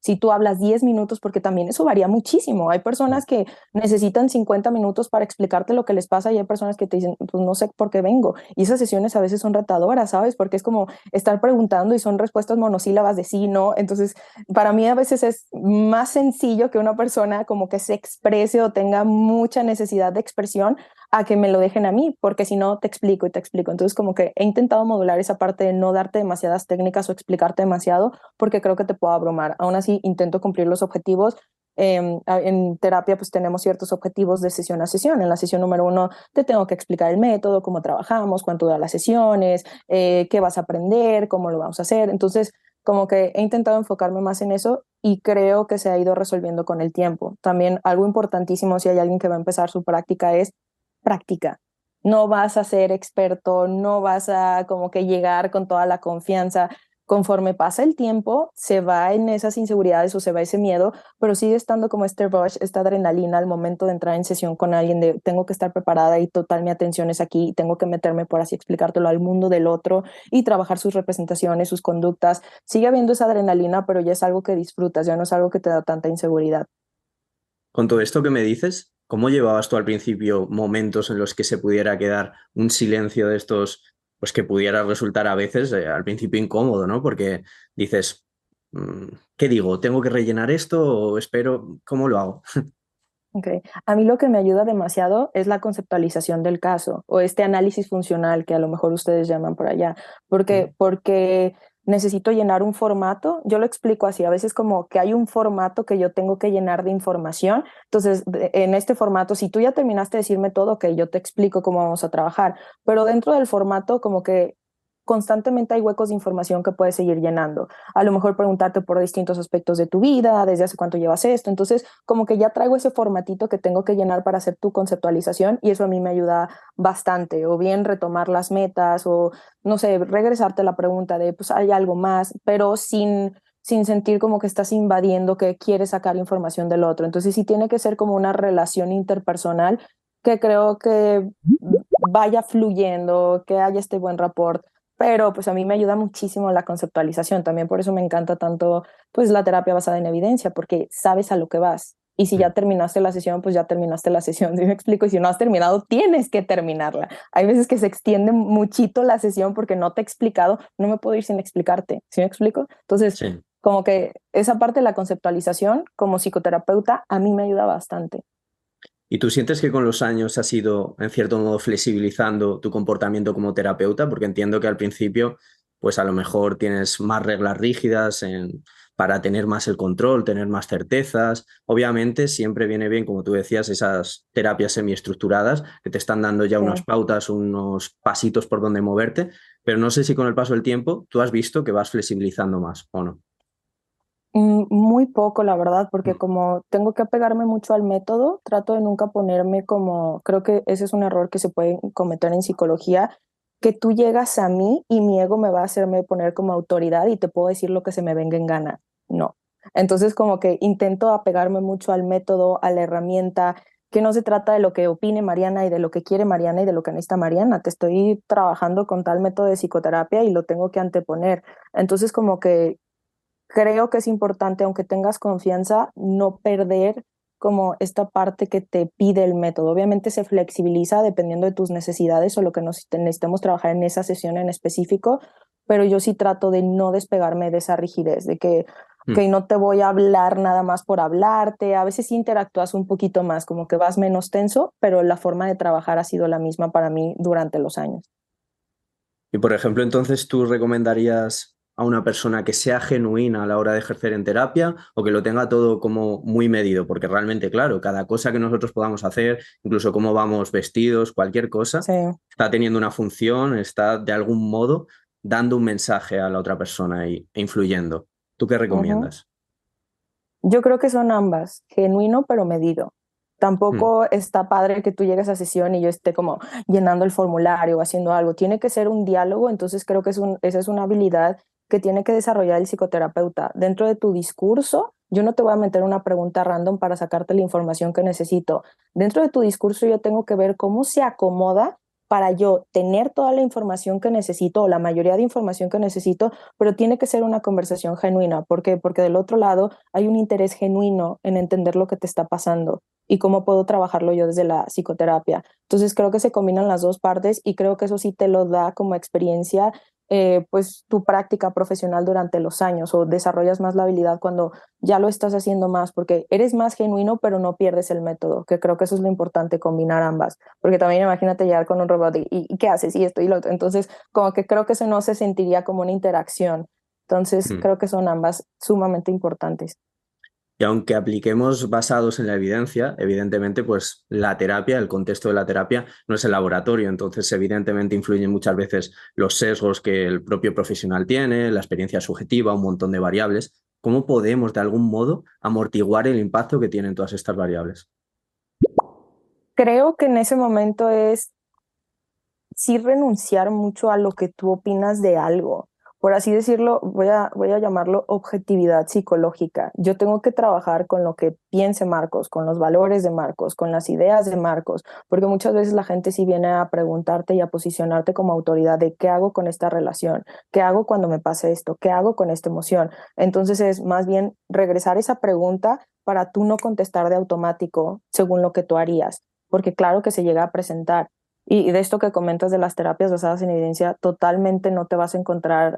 si tú hablas diez minutos, porque también eso varía muchísimo. Hay personas que necesitan cincuenta minutos para explicarte lo que les pasa y hay personas que te dicen, pues no sé por qué vengo. Y esas sesiones a veces son retadoras, ¿sabes? Porque es como estar preguntando y son respuestas monosílabas de sí, no. Entonces, para mí a veces es más sencillo que una persona como que se exprese o tenga mucha necesidad de expresión a que me lo dejen a mí, porque si no te explico y te explico. Entonces, como que he intentado modular esa parte de no darte demasiadas técnicas o explicarte demasiado, porque creo que te puedo abrumar. Aún así, intento cumplir los objetivos. Eh, en terapia pues tenemos ciertos objetivos de sesión a sesión. En la sesión número uno te tengo que explicar el método, cómo trabajamos, cuánto duran las sesiones, eh, qué vas a aprender, cómo lo vamos a hacer. Entonces, como que he intentado enfocarme más en eso y creo que se ha ido resolviendo con el tiempo. También algo importantísimo si hay alguien que va a empezar su práctica es práctica. No vas a ser experto, no vas a como que llegar con toda la confianza. Conforme pasa el tiempo, se va en esas inseguridades o se va ese miedo, pero sigue estando como este rush, esta adrenalina al momento de entrar en sesión con alguien de tengo que estar preparada y total mi atención es aquí, tengo que meterme por así explicártelo al mundo del otro y trabajar sus representaciones, sus conductas. Sigue habiendo esa adrenalina, pero ya es algo que disfrutas, ya no es algo que te da tanta inseguridad. Con todo esto que me dices, ¿cómo llevabas tú al principio momentos en los que se pudiera quedar un silencio de estos, pues que pudiera resultar a veces eh, al principio incómodo, ¿no? Porque dices, mm, ¿qué digo? ¿Tengo que rellenar esto o espero? ¿Cómo lo hago? Okay. A mí lo que me ayuda demasiado es la conceptualización del caso o este análisis funcional que a lo mejor ustedes llaman por allá, porque, porque necesito llenar un formato. Yo lo explico así, a veces como que hay un formato que yo tengo que llenar de información. Entonces, de- en este formato, si tú ya terminaste de decirme todo, que yo te explico cómo vamos a trabajar, pero dentro del formato como que constantemente hay huecos de información que puedes seguir llenando. A lo mejor preguntarte por distintos aspectos de tu vida, desde hace cuánto llevas esto. Entonces, como que ya traigo ese formatito que tengo que llenar para hacer tu conceptualización y eso a mí me ayuda bastante. O bien retomar las metas o, no sé, regresarte a la pregunta de, pues hay algo más, pero sin sin sentir como que estás invadiendo, que quieres sacar información del otro. Entonces, sí tiene que ser como una relación interpersonal que creo que vaya fluyendo, que haya este buen rapport, pero pues a mí me ayuda muchísimo la conceptualización. También por eso me encanta tanto pues la terapia basada en evidencia, porque sabes a lo que vas. Y si ya terminaste la sesión, pues ya terminaste la sesión, ¿sí me explico? Y si no has terminado, tienes que terminarla. Hay veces que se extiende muchito la sesión porque no te he explicado, no me puedo ir sin explicarte, ¿sí me explico? Entonces, Sí. como que esa parte de la conceptualización como psicoterapeuta a mí me ayuda bastante. ¿Y tú sientes que con los años has ido, en cierto modo, flexibilizando tu comportamiento como terapeuta? Porque entiendo que al principio, pues a lo mejor tienes más reglas rígidas en- para tener más el control, tener más certezas. Obviamente, siempre viene bien, como tú decías, esas terapias semiestructuradas que te están dando ya Sí. unas pautas, unos pasitos por donde moverte, pero no sé si con el paso del tiempo tú has visto que vas flexibilizando más o no. Mm, Muy poco, la verdad, porque Mm. como tengo que apegarme mucho al método, trato de nunca ponerme como, creo que ese es un error que se puede cometer en psicología, que tú llegas a mí y mi ego me va a hacerme poner como autoridad y te puedo decir lo que se me venga en gana. No. Entonces como que intento apegarme mucho al método, a la herramienta, que no se trata de lo que opine Mariana y de lo que quiere Mariana y de lo que necesita Mariana. Te estoy trabajando con tal método de psicoterapia y lo tengo que anteponer. Entonces como que creo que es importante, aunque tengas confianza, no perder como esta parte que te pide el método. Obviamente se flexibiliza dependiendo de tus necesidades o lo que nos necesitemos trabajar en esa sesión en específico, pero yo sí trato de no despegarme de esa rigidez, de que, Mm. que no te voy a hablar nada más por hablarte. A veces sí interactúas un poquito más, como que vas menos tenso, pero la forma de trabajar ha sido la misma para mí durante los años. Y por ejemplo, entonces tú recomendarías a una persona que sea genuina a la hora de ejercer en terapia o que lo tenga todo como muy medido, porque realmente, claro, cada cosa que nosotros podamos hacer, incluso cómo vamos vestidos, cualquier cosa, Sí. está teniendo una función, está de algún modo dando un mensaje a la otra persona y, e influyendo. ¿Tú qué Ujú. recomiendas? Yo creo que son ambas, genuino pero medido. Mm. Tampoco está padre que tú llegues a sesión y yo esté como llenando el formulario o haciendo algo. Tiene que ser un diálogo, entonces creo que es un, esa es una habilidad que tiene que desarrollar el psicoterapeuta. Dentro de tu discurso, yo no te voy a meter una pregunta random para sacarte la información que necesito. Dentro de tu discurso yo tengo que ver cómo se acomoda para yo tener toda la información que necesito o la mayoría de información que necesito, pero tiene que ser una conversación genuina. ¿Por qué? Porque del otro lado hay un interés genuino en entender lo que te está pasando y cómo puedo trabajarlo yo desde la psicoterapia. Entonces creo que se combinan las dos partes y creo que eso sí te lo da como experiencia, eh, pues tu práctica profesional durante los años, o desarrollas más la habilidad cuando ya lo estás haciendo más, porque eres más genuino, pero no pierdes el método, que creo que eso es lo importante, combinar ambas, porque también imagínate llegar con un robot y, y ¿qué haces? Y esto y lo otro. Entonces, como que creo que eso no se sentiría como una interacción. Entonces, Mm. creo que son ambas sumamente importantes. Y aunque apliquemos basados en la evidencia, evidentemente, pues la terapia, el contexto de la terapia no es el laboratorio, entonces evidentemente influyen muchas veces los sesgos que el propio profesional tiene, la experiencia subjetiva, un montón de variables. ¿Cómo podemos de algún modo amortiguar el impacto que tienen todas estas variables? Creo que en ese momento es sí renunciar mucho a lo que tú opinas de algo. Por así decirlo, voy a, voy a llamarlo objetividad psicológica. Yo tengo que trabajar con lo que piense Marcos, con los valores de Marcos, con las ideas de Marcos, porque muchas veces la gente sí viene a preguntarte y a posicionarte como autoridad de qué hago con esta relación, qué hago cuando me pase esto, qué hago con esta emoción. Entonces es más bien regresar esa pregunta para tú no contestar de automático según lo que tú harías, porque claro que se llega a presentar. Y de esto que comentas de las terapias basadas en evidencia, totalmente no te vas a encontrar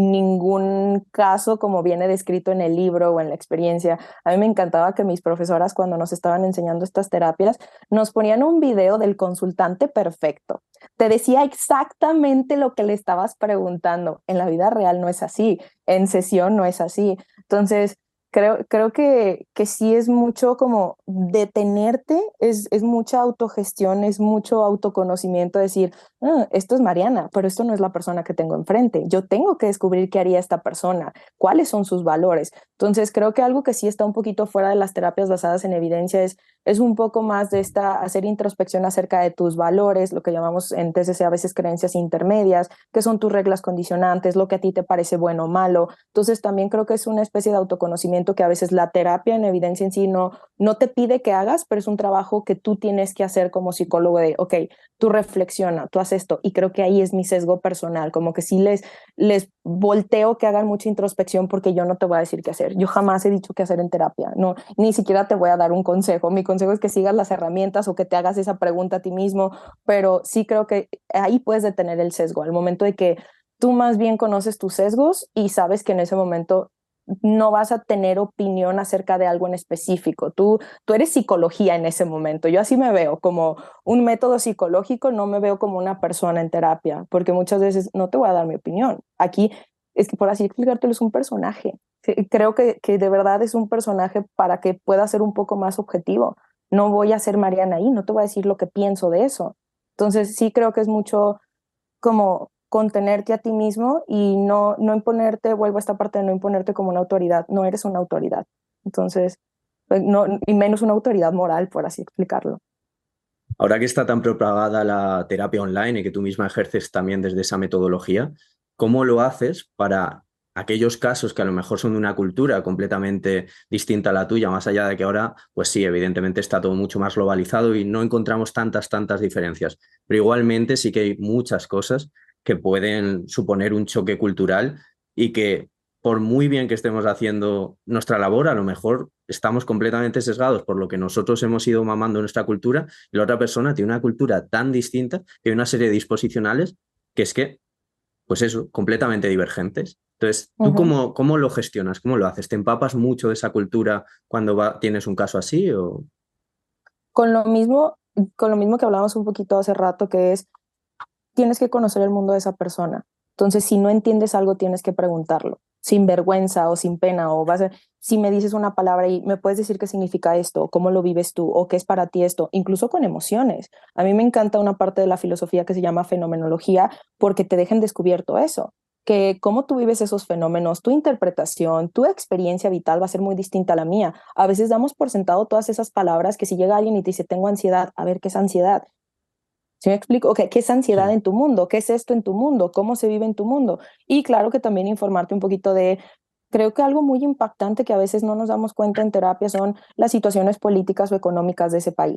ningún caso como viene descrito en el libro o en la experiencia. A mí me encantaba que mis profesoras, cuando nos estaban enseñando estas terapias, nos ponían un video del consultante perfecto. Te decía exactamente lo que le estabas preguntando. En la vida real no es así, en sesión no es así. Entonces, Creo, creo que, que sí es mucho como detenerte, es, es mucha autogestión, es mucho autoconocimiento, decir, "Ah, esto es Mariana, pero esto no es la persona que tengo enfrente. Yo tengo que descubrir qué haría esta persona, cuáles son sus valores". Entonces creo que algo que sí está un poquito fuera de las terapias basadas en evidencia es, es un poco más de esta, hacer introspección acerca de tus valores, lo que llamamos en T C C a veces creencias intermedias, que son tus reglas condicionantes, lo que a ti te parece bueno o malo. Entonces también creo que es una especie de autoconocimiento que a veces la terapia en evidencia en sí no, no te pide que hagas, pero es un trabajo que tú tienes que hacer como psicólogo de, ok, tú reflexiona, tú haces esto, y creo que ahí es mi sesgo personal, como que sí les, les volteo que hagan mucha introspección, porque yo no te voy a decir qué hacer, yo jamás he dicho qué hacer en terapia, no, ni siquiera te voy a dar un consejo, mi consejo es que sigas las herramientas o que te hagas esa pregunta a ti mismo, pero sí creo que ahí puedes detener el sesgo, al momento de que tú más bien conoces tus sesgos y sabes que en ese momento no vas a tener opinión acerca de algo en específico. Tú, tú eres psicología en ese momento. Yo así me veo, como un método psicológico, no me veo como una persona en terapia, porque muchas veces no te voy a dar mi opinión. Aquí, es que por así explicártelo, es un personaje. Creo que, que de verdad es un personaje para que pueda ser un poco más objetivo. No voy a ser Mariana ahí, no te voy a decir lo que pienso de eso. Entonces sí creo que es mucho como contenerte a ti mismo y no, no imponerte, vuelvo a esta parte de no imponerte como una autoridad, no eres una autoridad. Entonces, pues, no, y menos una autoridad moral, por así explicarlo. Ahora que está tan propagada la terapia online y que tú misma ejerces también desde esa metodología, ¿cómo lo haces para aquellos casos que a lo mejor son de una cultura completamente distinta a la tuya, más allá de que ahora, pues sí, evidentemente está todo mucho más globalizado y no encontramos tantas, tantas diferencias, pero igualmente sí que hay muchas cosas que pueden suponer un choque cultural y que por muy bien que estemos haciendo nuestra labor, a lo mejor estamos completamente sesgados por lo que nosotros hemos ido mamando en nuestra cultura, y la otra persona tiene una cultura tan distinta que hay una serie de disposicionales que es que, pues eso, completamente divergentes. Entonces, ¿tú Ujú. cómo, cómo lo gestionas? ¿Cómo lo haces? ¿Te empapas mucho de esa cultura cuando va, tienes un caso así? O... Con lo mismo, con lo mismo que hablábamos un poquito hace rato, que es, tienes que conocer el mundo de esa persona. Entonces, si no entiendes algo, tienes que preguntarlo, sin vergüenza o sin pena, o vas a, si me dices una palabra y me puedes decir qué significa esto, cómo lo vives tú, o qué es para ti esto, incluso con emociones. A mí me encanta una parte de la filosofía que se llama fenomenología, porque te dejan descubierto eso, que cómo tú vives esos fenómenos, tu interpretación, tu experiencia vital va a ser muy distinta a la mía. A veces damos por sentado todas esas palabras, que si llega alguien y te dice, tengo ansiedad, a ver, ¿qué es ansiedad? ¿Sí me explico? Okay, ¿qué es ansiedad Sí. en tu mundo? ¿Qué es esto en tu mundo? ¿Cómo se vive en tu mundo? Y claro que también informarte un poquito de, creo que algo muy impactante que a veces no nos damos cuenta en terapia son las situaciones políticas o económicas de ese país.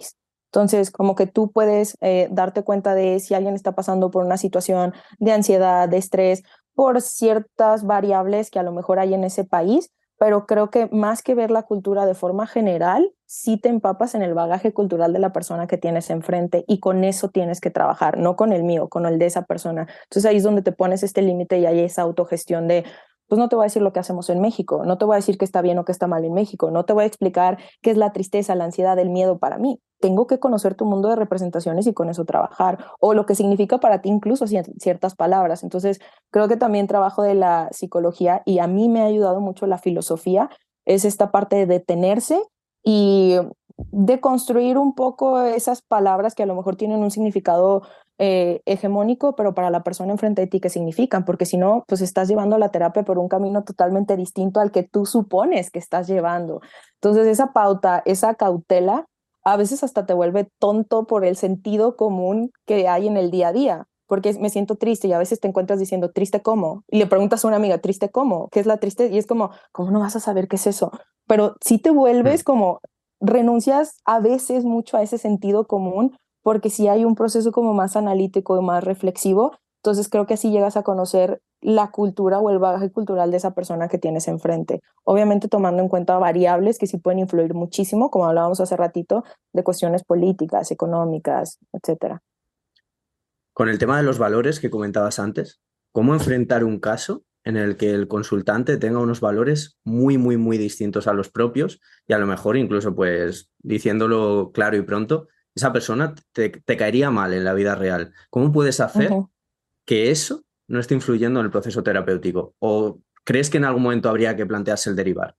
Entonces, como que tú puedes eh, darte cuenta de si alguien está pasando por una situación de ansiedad, de estrés, por ciertas variables que a lo mejor hay en ese país, pero creo que más que ver la cultura de forma general, sí te empapas en el bagaje cultural de la persona que tienes enfrente y con eso tienes que trabajar, no con el mío, con el de esa persona. Entonces ahí es donde te pones este límite y hay esa autogestión de, pues no te voy a decir lo que hacemos en México, no te voy a decir que está bien o que está mal en México, no te voy a explicar qué es la tristeza, la ansiedad, el miedo para mí. Tengo que conocer tu mundo de representaciones y con eso trabajar, o lo que significa para ti incluso ciertas palabras. Entonces, creo que también trabajo de la psicología y a mí me ha ayudado mucho la filosofía, es esta parte de detenerse y de construir un poco esas palabras que a lo mejor tienen un significado eh, hegemónico, pero para la persona enfrente de ti, ¿qué significan? Porque si no, pues estás llevando la terapia por un camino totalmente distinto al que tú supones que estás llevando. Entonces, esa pauta, esa cautela, a veces hasta te vuelve tonto por el sentido común que hay en el día a día, porque me siento triste y a veces te encuentras diciendo, ¿triste cómo? Y le preguntas a una amiga, ¿triste cómo? ¿Qué es la tristeza? Y es como, ¿cómo no vas a saber qué es eso? Pero si te vuelves como, renuncias a veces mucho a ese sentido común, porque si hay un proceso como más analítico y más reflexivo, entonces creo que así llegas a conocer la cultura o el bagaje cultural de esa persona que tienes enfrente. Obviamente tomando en cuenta variables que sí pueden influir muchísimo, como hablábamos hace ratito, de cuestiones políticas, económicas, etcétera. Con el tema de los valores que comentabas antes, ¿cómo enfrentar un caso en el que el consultante tenga unos valores muy, muy, muy distintos a los propios y a lo mejor incluso, pues, diciéndolo claro y pronto, esa persona te, te caería mal en la vida real? ¿Cómo puedes hacer Uh-huh. que eso no esté influyendo en el proceso terapéutico? ¿O crees que en algún momento habría que plantearse el derivar?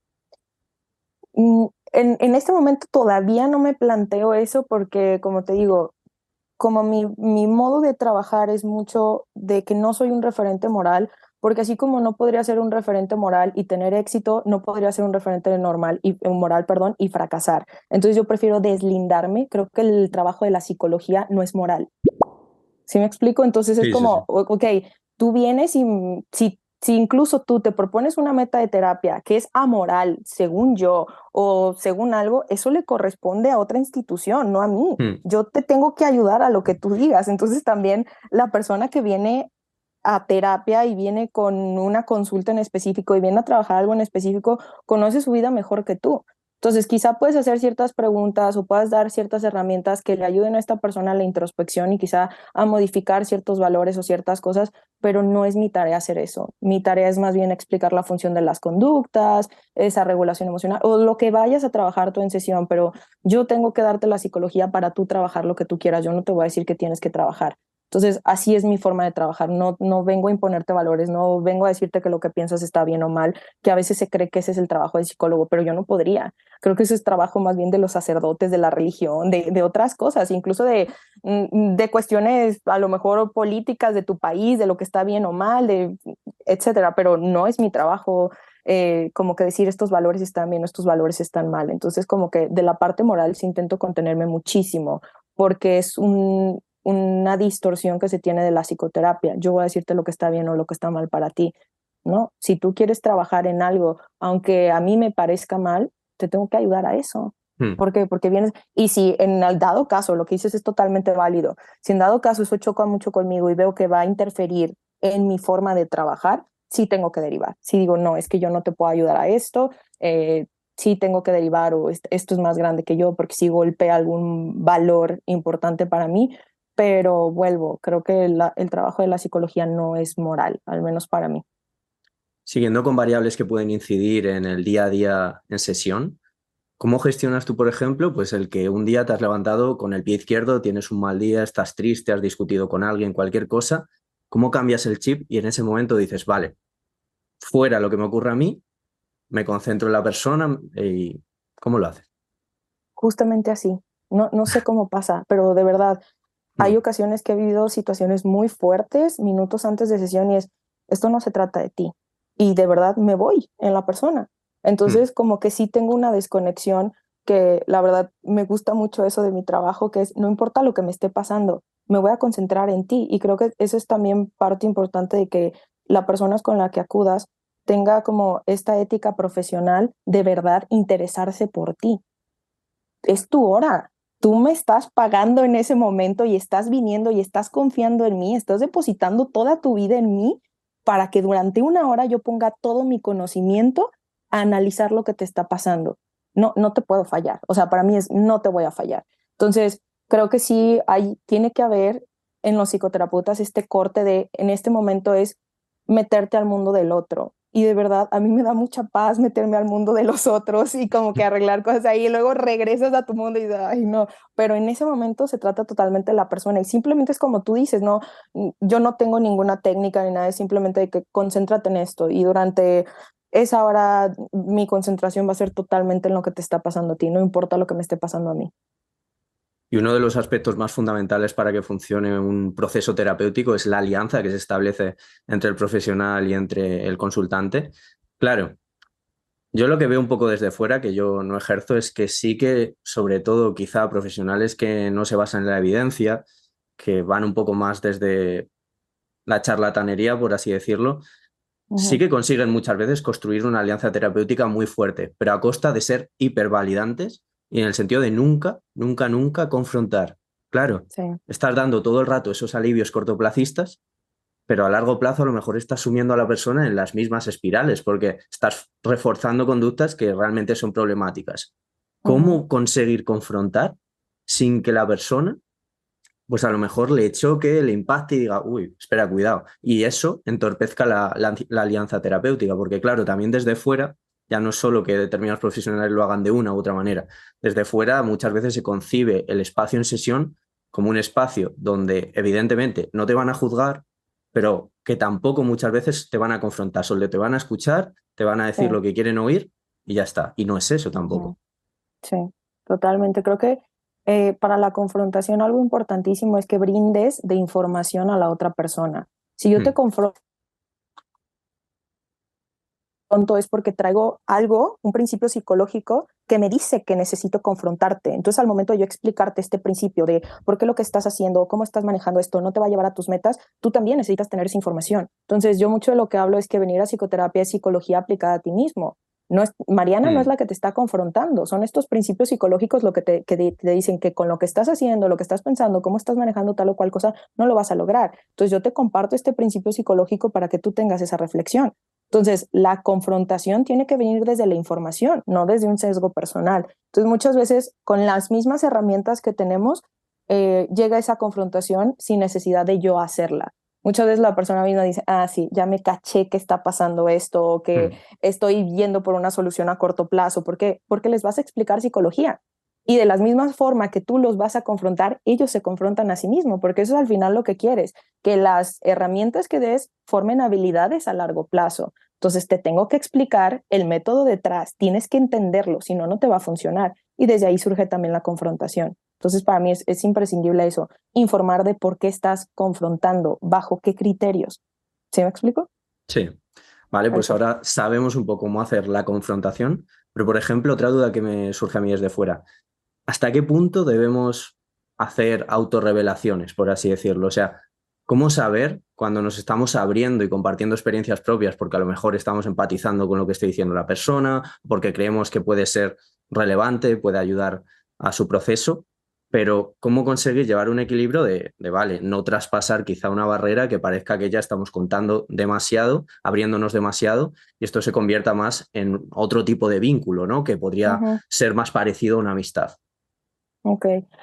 Mm, En, en este momento todavía no me planteo eso porque, como te digo, como mi, mi modo de trabajar es mucho de que no soy un referente moral, porque así como no podría ser un referente moral y tener éxito, no podría ser un referente normal y eh, moral, perdón, y fracasar. Entonces yo prefiero deslindarme. Creo que el trabajo de la psicología no es moral. ¿Sí me explico? Entonces es Sí, sí, sí. como, o- ok, tú vienes y mm, si, si incluso tú te propones una meta de terapia que es amoral, según yo, o según algo, eso le corresponde a otra institución, no a mí. Mm. Yo te tengo que ayudar a lo que tú digas. Entonces también la persona que viene a terapia y viene con una consulta en específico y viene a trabajar algo en específico, conoce su vida mejor que tú. Entonces, quizá puedes hacer ciertas preguntas o puedas dar ciertas herramientas que le ayuden a esta persona a la introspección y quizá a modificar ciertos valores o ciertas cosas, pero no es mi tarea hacer eso. Mi tarea es más bien explicar la función de las conductas, esa regulación emocional o lo que vayas a trabajar tú en sesión, pero yo tengo que darte la psicología para tú trabajar lo que tú quieras. Yo no te voy a decir que tienes que trabajar. Entonces, así es mi forma de trabajar. No, no vengo a imponerte valores, no vengo a decirte que lo que piensas está bien o mal, que a veces se cree que ese es el trabajo del psicólogo, pero yo no podría. Creo que ese es trabajo más bien de los sacerdotes, de la religión, de, de otras cosas, incluso de, de cuestiones a lo mejor políticas de tu país, de lo que está bien o mal, de, etcétera, pero no es mi trabajo. Eh, como que decir estos valores están bien, estos valores están mal. Entonces, como que de la parte moral sí intento contenerme muchísimo, porque es un, una distorsión que se tiene de la psicoterapia. Yo voy a decirte lo que está bien o lo que está mal para ti, ¿no? Si tú quieres trabajar en algo, aunque a mí me parezca mal, te tengo que ayudar a eso. Mm. ¿Por qué? Porque vienes, y si en el dado caso lo que dices es totalmente válido, si en dado caso eso choca mucho conmigo y veo que va a interferir en mi forma de trabajar, sí tengo que derivar. Si digo, no, es que yo no te puedo ayudar a esto, eh, sí tengo que derivar o esto es más grande que yo porque sí golpea algún valor importante para mí, pero vuelvo, creo que la, el trabajo de la psicología no es moral, al menos para mí. Siguiendo con variables que pueden incidir en el día a día en sesión, ¿cómo gestionas tú, por ejemplo, pues el que un día te has levantado con el pie izquierdo, tienes un mal día, estás triste, has discutido con alguien, cualquier cosa? ¿Cómo cambias el chip y en ese momento dices, vale, fuera lo que me ocurre a mí, me concentro en la persona y ¿cómo lo haces? Justamente así. No, no sé cómo pasa, pero de verdad, hay Mm. ocasiones que he vivido situaciones muy fuertes minutos antes de sesión y es, esto no se trata de ti. Y de verdad me voy en la persona. Mm. Entonces, como que sí tengo una desconexión que la verdad me gusta mucho eso de mi trabajo, que es, no importa lo que me esté pasando, me voy a concentrar en ti. Y creo que eso es también parte importante de que la persona con la que acudas tenga como esta ética profesional de verdad interesarse por ti. Es tu hora. tú me estás pagando en ese momento y estás viniendo y estás confiando en mí, estás depositando toda tu vida en mí para que durante una hora yo ponga todo mi conocimiento a analizar lo que te está pasando. No, no te puedo fallar. O sea, para mí es no te voy a fallar. Entonces, creo que sí hay, tiene que haber en los psicoterapeutas este corte de, en este momento es meterte al mundo del otro. Y de verdad, a mí me da mucha paz meterme al mundo de los otros y como que arreglar cosas ahí y luego regresas a tu mundo y dices, ay, no. Pero en ese momento se trata totalmente de la persona y simplemente es como tú dices, no, yo no tengo ninguna técnica ni nada, es simplemente de que concéntrate en esto y durante esa hora mi concentración va a ser totalmente en lo que te está pasando a ti, no importa lo que me esté pasando a mí. Y uno de los aspectos más fundamentales para que funcione un proceso terapéutico es la alianza que se establece entre el profesional y entre el consultante. Claro, yo lo que veo un poco desde fuera, que yo no ejerzo, es que sí que, sobre todo, quizá profesionales que no se basan en la evidencia, que van un poco más desde la charlatanería, por así decirlo, sí Ujú. que consiguen muchas veces construir una alianza terapéutica muy fuerte, pero a costa de ser hipervalidantes y en el sentido de nunca, nunca, nunca confrontar. Claro, Sí. estás dando todo el rato esos alivios cortoplacistas, pero a largo plazo a lo mejor estás sumiendo a la persona en las mismas espirales porque estás reforzando conductas que realmente son problemáticas. Ujú. ¿Cómo conseguir confrontar sin que la persona pues a lo mejor le choque, le impacte y diga, uy, espera, cuidado? Y eso entorpezca la, la, la alianza terapéutica, porque claro, también desde fuera, ya no es solo que determinados profesionales lo hagan de una u otra manera, desde fuera muchas veces se concibe el espacio en sesión como un espacio donde evidentemente no te van a juzgar, pero que tampoco muchas veces te van a confrontar, solo te van a escuchar, te van a Sí. decir lo que quieren oír y ya está. Y no es eso Ujú. tampoco. Sí, totalmente. Creo que eh, para la confrontación algo importantísimo es que brindes de información a la otra persona. Si yo te Hmm. confronto es porque traigo algo, un principio psicológico que me dice que necesito confrontarte. Entonces, al momento de yo explicarte este principio de por qué lo que estás haciendo, cómo estás manejando esto, no te va a llevar a tus metas, tú también necesitas tener esa información. Entonces, yo mucho de lo que hablo es que venir a psicoterapia es psicología aplicada a ti mismo. No es, Mariana no es Hmm. la que te está confrontando, son estos principios psicológicos lo que te, que te dicen que con lo que estás haciendo, lo que estás pensando, cómo estás manejando tal o cual cosa, no lo vas a lograr. Entonces yo te comparto este principio psicológico para que tú tengas esa reflexión. Entonces, la confrontación tiene que venir desde la información, no desde un sesgo personal. Entonces, muchas veces con las mismas herramientas que tenemos, eh, llega esa confrontación sin necesidad de yo hacerla. Muchas veces la persona misma dice, ah, sí, ya me caché que está pasando esto, o que Hmm. estoy viendo por una solución a corto plazo. ¿Por qué? Porque les vas a explicar psicología. Y de la misma forma que tú los vas a confrontar, ellos se confrontan a sí mismos, porque eso es al final lo que quieres, que las herramientas que des formen habilidades a largo plazo. Entonces te tengo que explicar el método detrás, tienes que entenderlo, si no, no te va a funcionar. Y desde ahí surge también la confrontación. Entonces para mí es, es imprescindible eso, informar de por qué estás confrontando, bajo qué criterios. ¿Sí me explico? Sí. Vale, pues Perfecto. ahora sabemos un poco cómo hacer la confrontación, pero por ejemplo, otra duda que me surge a mí desde fuera, ¿hasta qué punto debemos hacer autorrevelaciones, por así decirlo? O sea, ¿cómo saber cuando nos estamos abriendo y compartiendo experiencias propias, porque a lo mejor estamos empatizando con lo que está diciendo la persona, porque creemos que puede ser relevante, puede ayudar a su proceso? Pero ¿cómo conseguir llevar un equilibrio de, de, vale, no traspasar quizá una barrera que parezca que ya estamos contando demasiado, abriéndonos demasiado, y esto se convierta más en otro tipo de vínculo, ¿no? Que podría Ujú. ser más parecido a una amistad. Ok.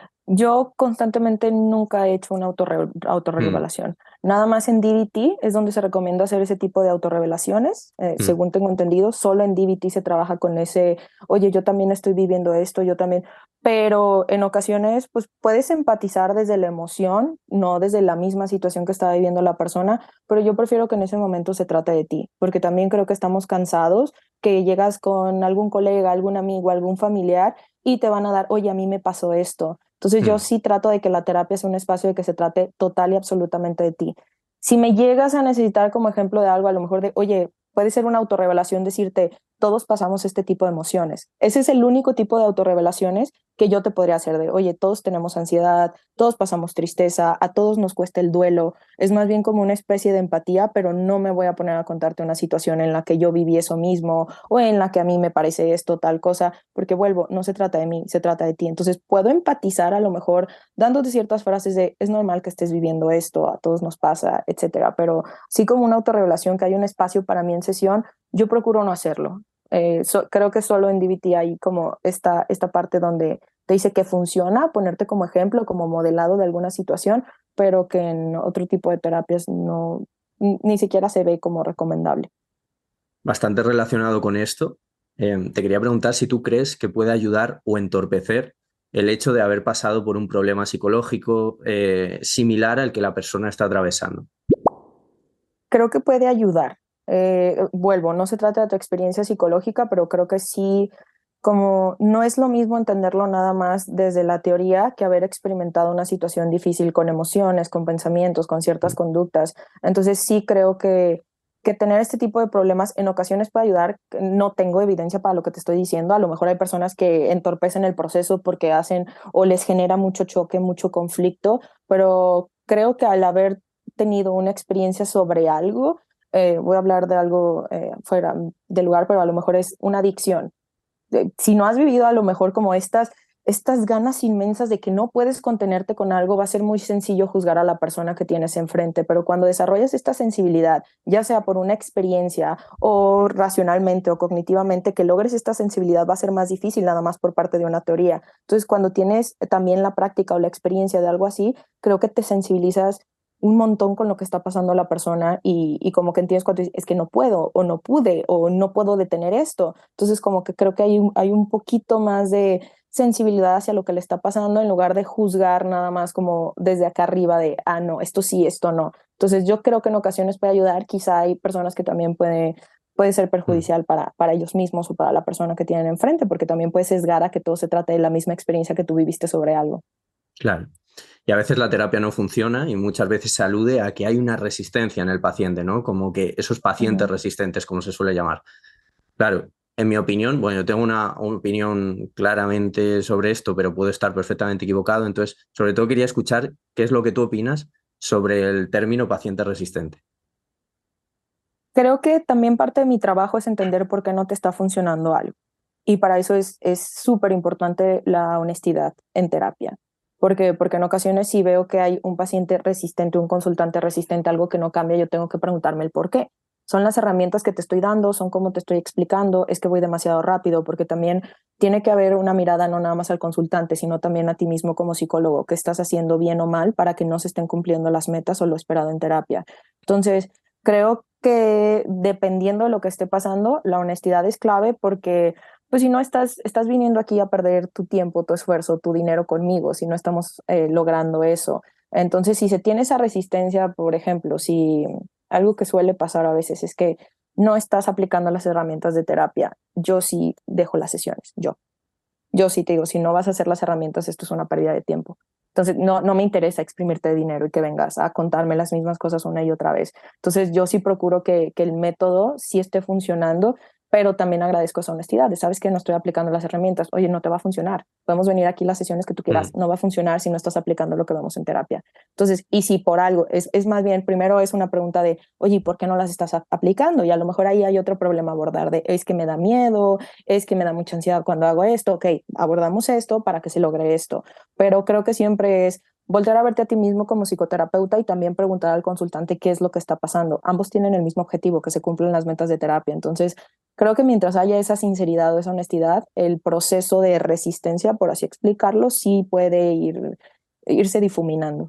Yo constantemente nunca he hecho una autorre Mm, autorrevelación. Nada más en D B T es donde se recomienda hacer ese tipo de autorrevelaciones. Eh, mm, según tengo entendido, solo en D B T se trabaja con ese, oye, yo también estoy viviendo esto, yo también. Pero en ocasiones, pues puedes empatizar desde la emoción, no desde la misma situación que estaba viviendo la persona, pero yo prefiero que en ese momento se trate de ti, porque también creo que estamos cansados, que llegas con algún colega, algún amigo, algún familiar y te van a dar, oye, a mí me pasó esto. Entonces yo mm. sí trato de que la terapia sea un espacio de que se trate total y absolutamente de ti. Si me llegas a necesitar como ejemplo de algo, a lo mejor de, oye, puede ser una autorrevelación decirte, todos pasamos este tipo de emociones. Ese es el único tipo de autorrevelaciones que yo te podría hacer de, oye, todos tenemos ansiedad, todos pasamos tristeza, a todos nos cuesta el duelo. Es más bien como una especie de empatía, pero no me voy a poner a contarte una situación en la que yo viví eso mismo o en la que a mí me parece esto, tal cosa, porque vuelvo, no se trata de mí, se trata de ti. Entonces puedo empatizar a lo mejor dándote ciertas frases de, es normal que estés viviendo esto, a todos nos pasa, etcétera, pero sí como una autorrevelación, que hay un espacio para mí en sesión, yo procuro no hacerlo. Eh, so, creo que solo en D B T hay como esta, esta parte donde te dice que funciona, ponerte como ejemplo, como modelado de alguna situación, pero que en otro tipo de terapias no, ni siquiera se ve como recomendable. Bastante relacionado con esto, eh, te quería preguntar si tú crees que puede ayudar o entorpecer el hecho de haber pasado por un problema psicológico eh, similar al que la persona está atravesando. Creo que puede ayudar. Eh, vuelvo, no se trata de tu experiencia psicológica, pero creo que sí, como no es lo mismo entenderlo nada más desde la teoría que haber experimentado una situación difícil con emociones, con pensamientos, con ciertas conductas. Entonces sí creo que, que tener este tipo de problemas en ocasiones puede ayudar. No tengo evidencia para lo que te estoy diciendo. A lo mejor hay personas que entorpecen el proceso porque hacen o les genera mucho choque, mucho conflicto, pero creo que al haber tenido una experiencia sobre algo, eh, voy a hablar de algo eh, fuera del lugar, pero a lo mejor es una adicción. Eh, si no has vivido a lo mejor como estas, estas ganas inmensas de que no puedes contenerte con algo, va a ser muy sencillo juzgar a la persona que tienes enfrente, pero cuando desarrollas esta sensibilidad, ya sea por una experiencia o racionalmente o cognitivamente, que logres esta sensibilidad va a ser más difícil nada más por parte de una teoría. Entonces, cuando tienes también la práctica o la experiencia de algo así, creo que te sensibilizas un montón con lo que está pasando a la persona y, y como que entiendes cuando dices, es que no puedo o no pude o no puedo detener esto. Entonces como que creo que hay un, hay un poquito más de sensibilidad hacia lo que le está pasando en lugar de juzgar nada más como desde acá arriba de, ah, no, esto sí, esto no. Entonces yo creo que en ocasiones puede ayudar, quizá hay personas que también puede, puede ser Mm, perjudicial para, para ellos mismos o para la persona que tienen enfrente, porque también puede sesgar a que todo se trate de la misma experiencia que tú viviste sobre algo. claro. Y a veces la terapia no funciona y muchas veces se alude a que hay una resistencia en el paciente, ¿no? Como que esos pacientes Ujú. resistentes, como se suele llamar. Claro, en mi opinión, bueno, yo tengo una opinión claramente sobre esto, pero puedo estar perfectamente equivocado. Entonces, sobre todo quería escuchar qué es lo que tú opinas sobre el término paciente resistente. Creo que también parte de mi trabajo es entender por qué no te está funcionando algo. Y para eso es es súper importante la honestidad en terapia. Porque, porque en ocasiones si veo que hay un paciente resistente, un consultante resistente, algo que no cambia, yo tengo que preguntarme el por qué. Son las herramientas que te estoy dando, son como te estoy explicando, es que voy demasiado rápido, porque también tiene que haber una mirada no nada más al consultante, sino también a ti mismo como psicólogo, qué estás haciendo bien o mal para que no se estén cumpliendo las metas o lo esperado en terapia. Entonces, creo que dependiendo de lo que esté pasando, la honestidad es clave porque pues si no estás, estás viniendo aquí a perder tu tiempo, tu esfuerzo, tu dinero conmigo, si no estamos eh, logrando eso. Entonces, si se tiene esa resistencia, por ejemplo, si algo que suele pasar a veces es que no estás aplicando las herramientas de terapia, yo sí dejo las sesiones, yo. Yo sí te digo, si no vas a hacer las herramientas, esto es una pérdida de tiempo. Entonces, no, no me interesa exprimirte de dinero y que vengas a contarme las mismas cosas una y otra vez. Entonces, yo sí procuro que, que el método sí esté funcionando, pero también agradezco esa honestidad. De, sabes que no estoy aplicando las herramientas. Oye, no te va a funcionar. Podemos venir aquí las sesiones que tú quieras. Mm, No va a funcionar si no estás aplicando lo que vemos en terapia. Entonces, y si por algo, es, es más bien, primero es una pregunta de, oye, ¿por qué no las estás aplicando? Y a lo mejor ahí hay otro problema a abordar de, es que me da miedo, es que me da mucha ansiedad cuando hago esto. Ok, abordamos esto para que se logre esto. Pero creo que siempre es volver a verte a ti mismo como psicoterapeuta y también preguntar al consultante qué es lo que está pasando. Ambos tienen el mismo objetivo, que se cumplan las metas de terapia. Entonces, creo que mientras haya esa sinceridad o esa honestidad, el proceso de resistencia, por así explicarlo, sí puede ir, irse difuminando.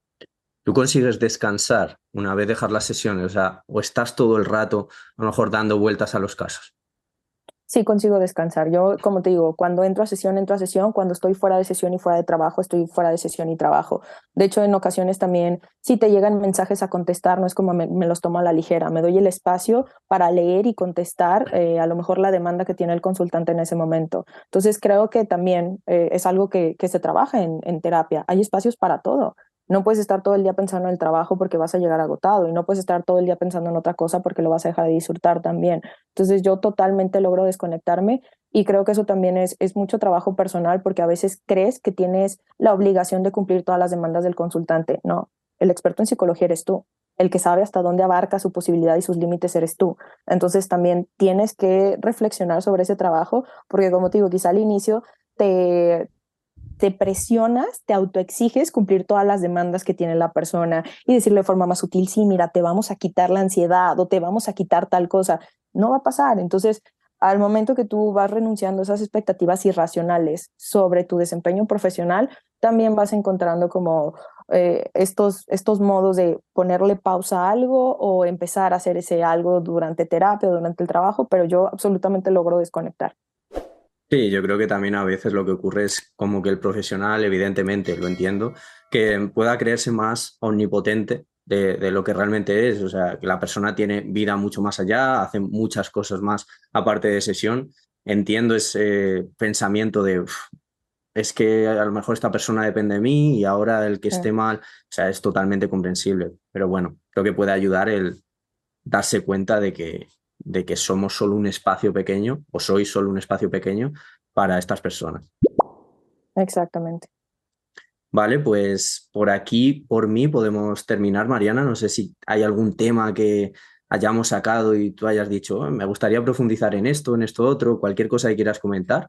¿Tú consigues descansar una vez dejar las sesiones? O sea, o estás todo el rato a lo mejor dando vueltas a los casos. Sí, consigo descansar. Yo, como te digo, cuando entro a sesión, entro a sesión. Cuando estoy fuera de sesión y fuera de trabajo, estoy fuera de sesión y trabajo. De hecho, en ocasiones también, si te llegan mensajes a contestar, no es como me, me los tomo a la ligera. Me doy el espacio para leer y contestar eh, a lo mejor la demanda que tiene el consultante en ese momento. Entonces, creo que también eh, es algo que, que se trabaja en, en terapia. Hay espacios para todo. No puedes estar todo el día pensando en el trabajo porque vas a llegar agotado y no puedes estar todo el día pensando en otra cosa porque lo vas a dejar de disfrutar también. Entonces yo totalmente logro desconectarme Y creo que eso también es, es mucho trabajo personal, porque a veces crees que tienes la obligación de cumplir todas las demandas del consultante. No, el experto en psicología eres tú. El que sabe hasta dónde abarca su posibilidad y sus límites eres tú. Entonces también tienes que reflexionar sobre ese trabajo, porque como te digo, quizá al inicio te, te presionas, te autoexiges cumplir todas las demandas que tiene la persona y decirle de forma más sutil, sí, mira, te vamos a quitar la ansiedad o te vamos a quitar tal cosa. No va a pasar. Entonces, al momento que tú vas renunciando a esas expectativas irracionales sobre tu desempeño profesional, también vas encontrando como eh, estos, estos modos de ponerle pausa a algo o empezar a hacer ese algo durante terapia o durante el trabajo, pero yo absolutamente logro desconectar. Sí, yo creo que también a veces lo que ocurre es como que el profesional, evidentemente, lo entiendo, que pueda creerse más omnipotente de, de lo que realmente es. O sea, que la persona tiene vida mucho más allá, hace muchas cosas más aparte de sesión. Entiendo ese pensamiento de, "Uf, es que a lo mejor esta persona depende de mí y ahora el que Sí. esté mal", o sea, es totalmente comprensible. Pero bueno, creo que puede ayudar el darse cuenta de que, de que somos solo un espacio pequeño o soy solo un espacio pequeño para estas personas. Exactamente. Vale, pues por aquí, por mí, podemos terminar, Mariana. No sé si hay algún tema que hayamos sacado y tú hayas dicho, "Oh, me gustaría profundizar en esto, en esto otro", cualquier cosa que quieras comentar.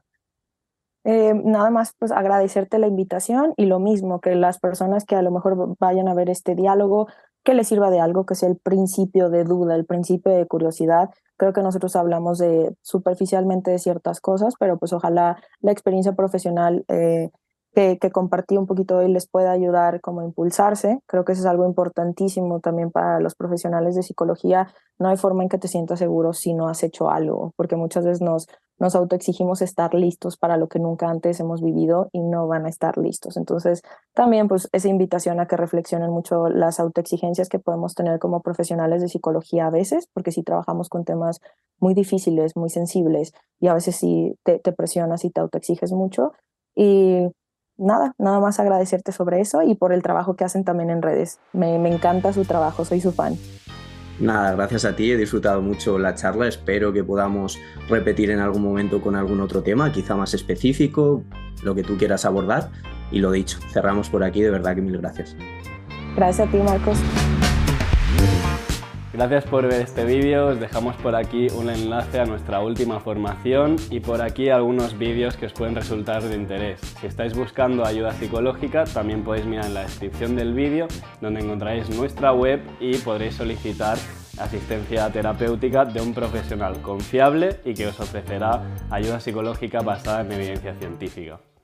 Eh, nada más pues agradecerte la invitación y lo mismo, que las personas que a lo mejor vayan a ver este diálogo, que les sirva de algo, que sea el principio de duda, el principio de curiosidad. Creo que nosotros hablamos de superficialmente de ciertas cosas, pero pues ojalá la experiencia profesional eh, que, que compartí un poquito hoy les pueda ayudar como a impulsarse. Creo que eso es algo importantísimo también para los profesionales de psicología. No hay forma en que te sientas seguro si no has hecho algo, porque muchas veces nos nos autoexigimos estar listos para lo que nunca antes hemos vivido y no van a estar listos. Entonces, también pues esa invitación a que reflexionen mucho las autoexigencias que podemos tener como profesionales de psicología a veces, porque sí trabajamos con temas muy difíciles, muy sensibles y a veces sí te, te presionas y te autoexiges mucho. Y nada, nada más agradecerte sobre eso y por el trabajo que hacen también en redes. Me, me encanta su trabajo, soy su fan. Nada, gracias a ti, he disfrutado mucho la charla, espero que podamos repetir en algún momento con algún otro tema, quizá más específico, lo que tú quieras abordar. Y lo dicho, cerramos por aquí, de verdad que mil gracias. Gracias a ti, Marcos. Gracias por ver este vídeo, os dejamos por aquí un enlace a nuestra última formación y por aquí algunos vídeos que os pueden resultar de interés. Si estáis buscando ayuda psicológica, también podéis mirar en la descripción del vídeo, donde encontraréis nuestra web y podréis solicitar asistencia terapéutica de un profesional confiable y que os ofrecerá ayuda psicológica basada en evidencia científica.